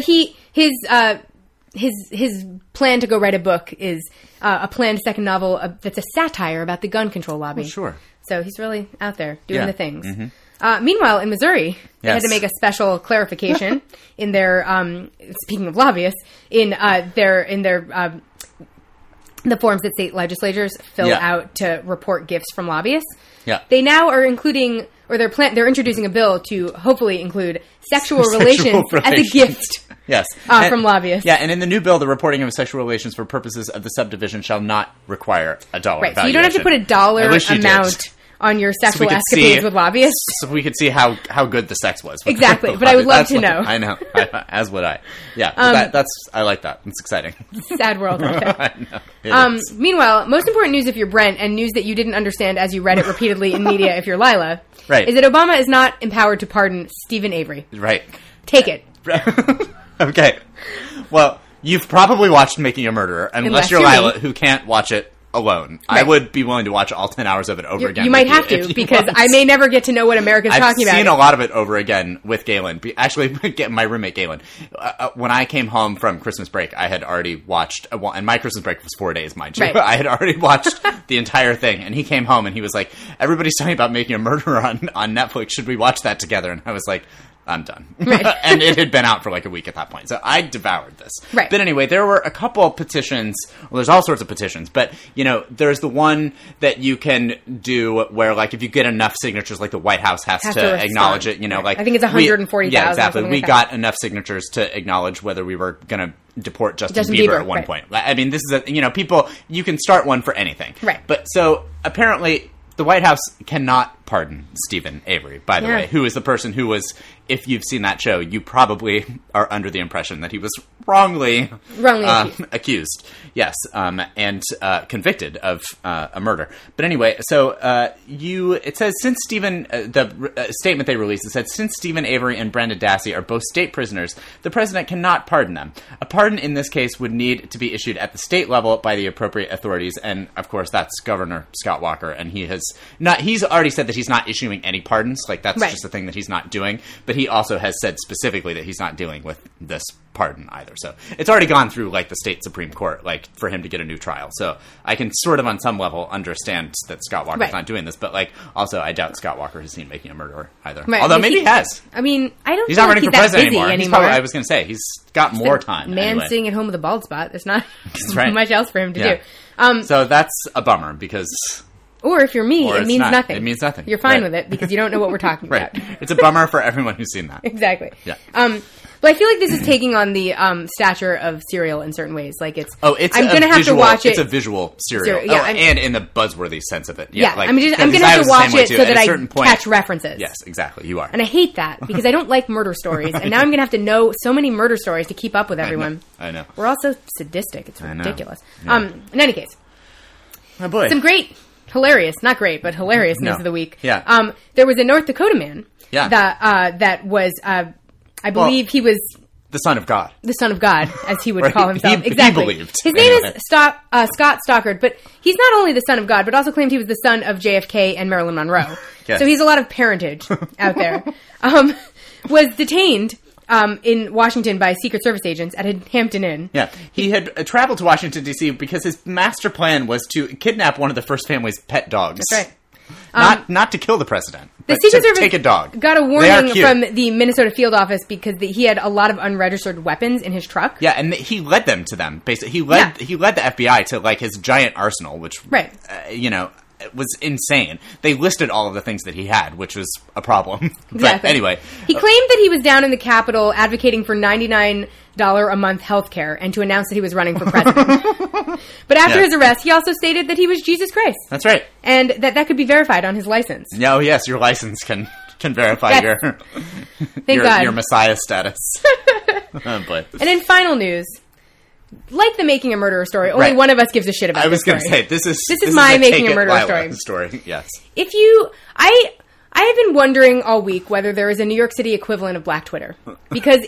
his plan to go write a book is a planned second novel that's a satire about the gun control lobby. Oh, sure. So he's really out there doing the things. Mm-hmm. Meanwhile, in Missouri, they had to make a special clarification in their, speaking of lobbyists, in their the forms that state legislatures fill out to report gifts from lobbyists. Yeah. They now are including, or they're introducing a bill to hopefully include sexual relations as a gift. Yes. From lobbyists. Yeah, and in the new bill, the reporting of sexual relations for purposes of the subdivision shall not require a dollar Right, so you don't have to put a dollar amount on your sexual escapades with lobbyists. So we could see how good the sex was. With Exactly, the but I would love That's to know. I know, as would I. Yeah, I like that. It's exciting. Sad world out there. I know. Meanwhile, most important news if you're Brent, and news that you didn't understand as you read it repeatedly in media if you're Lila, right. is that Obama is not empowered to pardon Stephen Avery. Right. Take it. Okay. Well, you've probably watched Making a Murderer, unless you're Lila, who can't watch it alone. Right. I would be willing to watch all 10 hours of it over again. You might have to, because I may never get to know what America's talking about. I've seen a lot of it over again with Galen. Actually, my roommate Galen. When I came home from Christmas break, I had already watched, and my Christmas break was 4 days, mind you. Right. I had already watched the entire thing, and he came home and he was like, everybody's talking about Making a Murderer on Netflix. Should we watch that together? And I was like, I'm done. Right. And it had been out for like a week at that point. So I devoured this. Right. But anyway, there were a couple petitions. Well, there's all sorts of petitions. But, there's the one that you can do where, like, if you get enough signatures, like the White House has to acknowledge it. Like, I think it's 140,000. Yeah, exactly. We like got enough signatures to acknowledge whether we were going to deport Justin Bieber at one point. I mean, this is people, you can start one for anything. Right. But so apparently the White House cannot pardon Stephen Avery, by the way, who is the person who was, if you've seen that show, you probably are under the impression that he was wrongly accused. Yes, and convicted of a murder. But anyway, so it says, since the statement they released, it said, since Stephen Avery and Brenda Dassey are both state prisoners, the president cannot pardon them. A pardon in this case would need to be issued at the state level by the appropriate authorities, and of course that's Governor Scott Walker, and he's already said that he's not issuing any pardons, like that's just a thing that he's not doing, but he also has said specifically that he's not dealing with this pardon either. So it's already gone through like the state Supreme Court, like for him to get a new trial. So I can sort of on some level understand that Scott Walker's not doing this, but like also I doubt Scott Walker has seen Making a Murderer either. Right. Although maybe he has. I mean, I don't. He's not running for president anymore. I was going to say he's got more time. Man sitting at home with a bald spot. There's not much else for him to do. So that's a bummer because. Or if you're me, it means nothing. It means nothing. You're fine with it because you don't know what we're talking about. It's a bummer for everyone who's seen that. Exactly. Yeah. But I feel like this is taking on the stature of Serial in certain ways. Like it's. I'm going to have to watch it. It's a visual Serial. And in the buzzworthy sense of it. Yeah. Like, I'm going to have to watch it so that I catch references. Yes, exactly. You are. And I hate that because I don't like murder stories, and now I'm going to have to know so many murder stories to keep up with everyone. I know. We're all so sadistic. It's ridiculous. Yeah. In any case. Oh boy. Some great. Hilarious, not great, but hilarious news of the week. Yeah. There was a North Dakota man that was, I believe he was... The son of God. The son of God, as he would call himself. Exactly. He believed. His name is Scott Stockard, but he's not only the son of God, but also claimed he was the son of JFK and Marilyn Monroe. Yes. So he's a lot of parentage out there. Was detained... in Washington by Secret Service agents at a Hampton Inn. Yeah. He had traveled to Washington, D.C. because his master plan was to kidnap one of the first family's pet dogs. That's right. Not to kill the president, the but Secret to Service take a dog. Got a warning from the Minnesota field office because he had a lot of unregistered weapons in his truck. Yeah, and he led them to them. Basically, he led the FBI to like his giant arsenal, which it was insane. They listed all of the things that he had, which was a problem. But anyway. He claimed that he was down in the Capitol advocating for $99 a month health care and to announce that he was running for president. But after his arrest, he also stated that he was Jesus Christ. That's right. And that could be verified on his license. Oh, yes, your license can verify your Messiah status. And in final news... Like the Making a Murderer story, only one of us gives a shit about this story. I was going to say, this is my Making a Murderer story. Yes. I have been wondering all week whether there is a New York City equivalent of Black Twitter. Because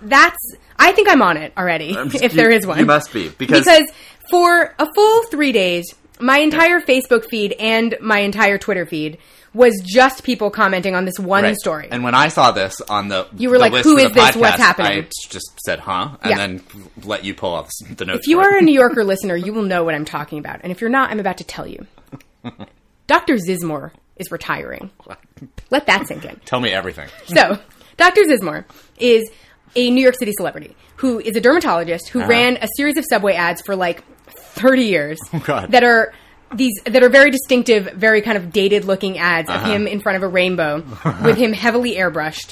I think I'm on it already, if there is one. You must be. Because for a full 3 days, my entire Facebook feed and my entire Twitter feed was just people commenting on this one story. And when I saw this on the You were like, who is this? What's happening? I just said, huh? And then let you pull off the notes. If you are a New Yorker listener, you will know what I'm talking about. And if you're not, I'm about to tell you. Dr. Zizmore is retiring. Let that sink in. Tell me everything. So, Dr. Zizmore is a New York City celebrity who is a dermatologist who ran a series of Subway ads for like 30 years that are very distinctive, very kind of dated looking ads of him in front of a rainbow with him heavily airbrushed.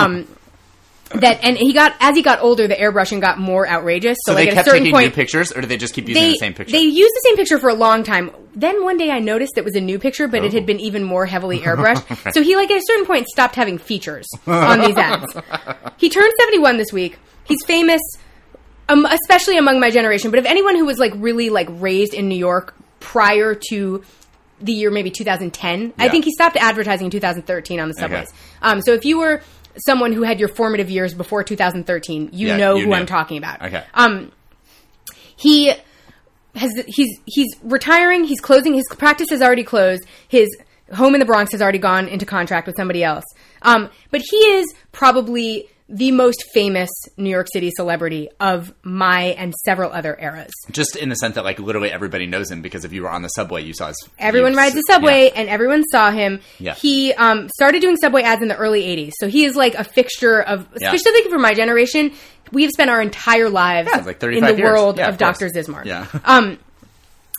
And as he got older, the airbrushing got more outrageous. So like they kept taking new pictures, or did they just keep using the same picture? They used the same picture for a long time. Then one day I noticed it was a new picture, but it had been even more heavily airbrushed. So he, like, at a certain point, stopped having features on these ads. He turned 71 this week. He's famous, especially among my generation. But if anyone who was like really like raised in New York prior to the year maybe 2010, I think he stopped advertising in 2013 on the subways. Okay. So if you were someone who had your formative years before 2013, you know who I'm talking about. Okay. He's retiring. He's closing. His practice has already closed. His home in the Bronx has already gone into contract with somebody else. But he is probably the most famous New York City celebrity of my and several other eras. Just in the sense that, like, literally everybody knows him because if you were on the subway, you saw his... Everyone rides the subway, and everyone saw him. Yeah. He started doing subway ads in the early 80s, so he is, like, a fixture of... Especially for my generation, we have spent our entire lives like in the world of Dr. Zizmore. Yeah.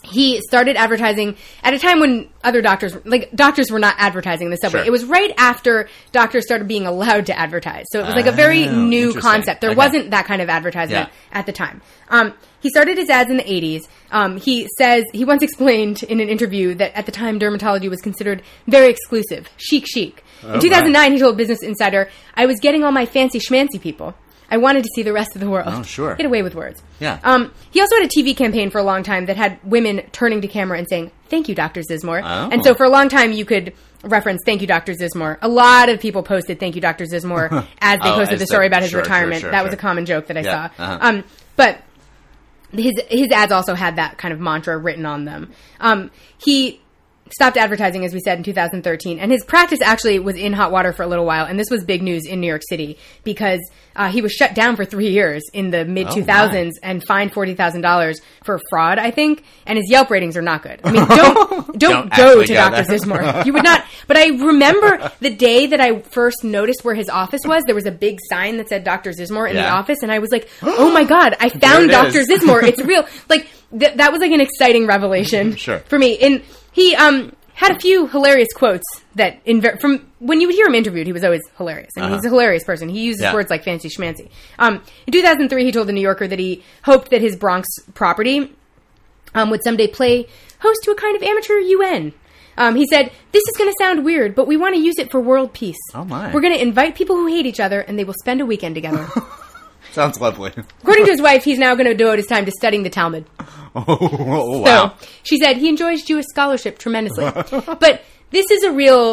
he started advertising at a time when other doctors were not advertising in the subway. Sure. It was right after doctors started being allowed to advertise. So it was like a very new concept. There wasn't that kind of advertisement at the time. He started his ads in the 80s. He once explained in an interview that at the time dermatology was considered very exclusive, chic. In 2009, he told Business Insider, "I was getting all my fancy schmancy people. I wanted to see the rest of the world." Oh, sure. Get away with words. Yeah. He also had a TV campaign for a long time that had women turning to camera and saying, "Thank you, Dr. Zismore." Oh. And so for a long time, you could reference "Thank you, Dr. Zismore." A lot of people posted "Thank you, Dr. Zismore" as they posted the story about his retirement. That was a common joke that I saw. Uh-huh. But his ads also had that kind of mantra written on them. He stopped advertising, as we said, in 2013. And his practice actually was in hot water for a little while. And this was big news in New York City because he was shut down for 3 years in the mid-2000s and fined $40,000 for fraud, I think. And his Yelp ratings are not good. I mean, don't go to Dr. Zismore. You would not. But I remember the day that I first noticed where his office was. There was a big sign that said Dr. Zismore in the office. And I was like, oh my God, I found Dr. Zismore. It's real. Like, that was like an exciting revelation for me. And he had a few hilarious quotes that, from when you would hear him interviewed, he was always hilarious. I mean, he's a hilarious person. He uses words like fancy schmancy. In 2003, he told The New Yorker that he hoped that his Bronx property would someday play host to a kind of amateur UN. He said, "This is going to sound weird, but we want to use it for world peace. Oh my. We're going to invite people who hate each other, and they will spend a weekend together." Sounds lovely. According to his wife, he's now going to devote his time to studying the Talmud. Oh, wow. So, she said he enjoys Jewish scholarship tremendously. But this is,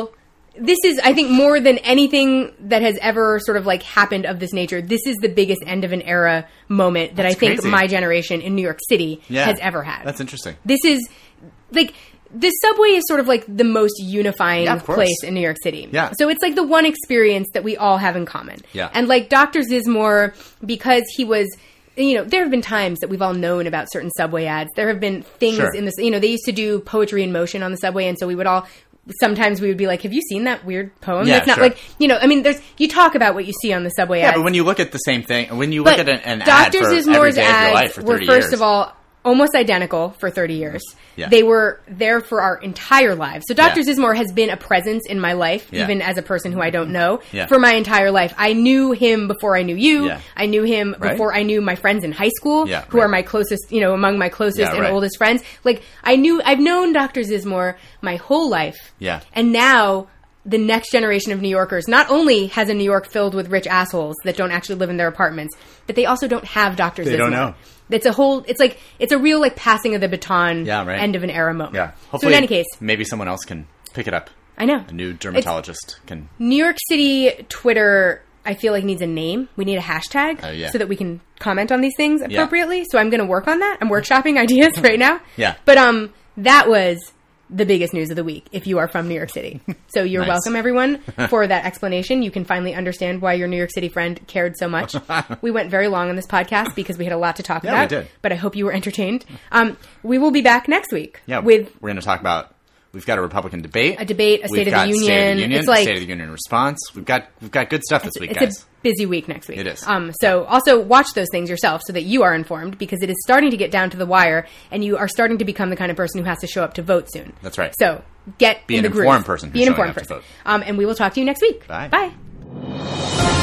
I think, more than anything that has ever sort of like happened of this nature, this is the biggest end of an era moment that I think crazy. My generation in New York City has ever had. That's interesting. This is, like, the subway is sort of like the most unifying place in New York City. Yeah. So it's like the one experience that we all have in common. Yeah. And like Dr. Zismore, because he was, there have been times that we've all known about certain subway ads. There have been things in this, they used to do poetry in motion on the subway. And so we would all, sometimes we would be like, have you seen that weird poem? Yeah, That's not like, I mean, you talk about what you see on the subway ads. Yeah, but when you look at the same thing, when you look at an ad Dr. for Zismore's every day of your life ads for 30 were, years. first of all, almost identical for 30 years. Yeah. They were there for our entire lives. So Dr. Zismore has been a presence in my life, even as a person who I don't know, for my entire life. I knew him before I knew you. Yeah. I knew him before I knew my friends in high school, who are my closest, among my closest and oldest friends. Like, I've known Dr. Zismore my whole life. Yeah. And now the next generation of New Yorkers not only has a New York filled with rich assholes that don't actually live in their apartments, but they also don't have Dr. Zismore. They don't know. It's a real like passing of the baton, end of an era moment. Yeah. Hopefully, so in any case, maybe someone else can pick it up. I know. A new dermatologist can. New York City Twitter, I feel like, needs a name. We need a hashtag so that we can comment on these things appropriately. So I'm going to work on that. I'm workshopping ideas right now. Yeah. But that was the biggest news of the week if you are from New York City. So you're welcome, everyone, for that explanation. You can finally understand why your New York City friend cared so much. We went very long on this podcast because we had a lot to talk about. We did. But I hope you were entertained. We will be back next week. Yeah, we're going to talk about, we've got a Republican debate. A debate, a State of the Union. State of the Union, it's like, State of the Union response. We've got good stuff this week, guys. It's a busy week next week. It is. So also watch those things yourself so that you are informed, because it is starting to get down to the wire and you are starting to become the kind of person who has to show up to vote soon. That's right. So get Be in an the group. informed person. Be an informed person. And we will talk to you next week. Bye. Bye.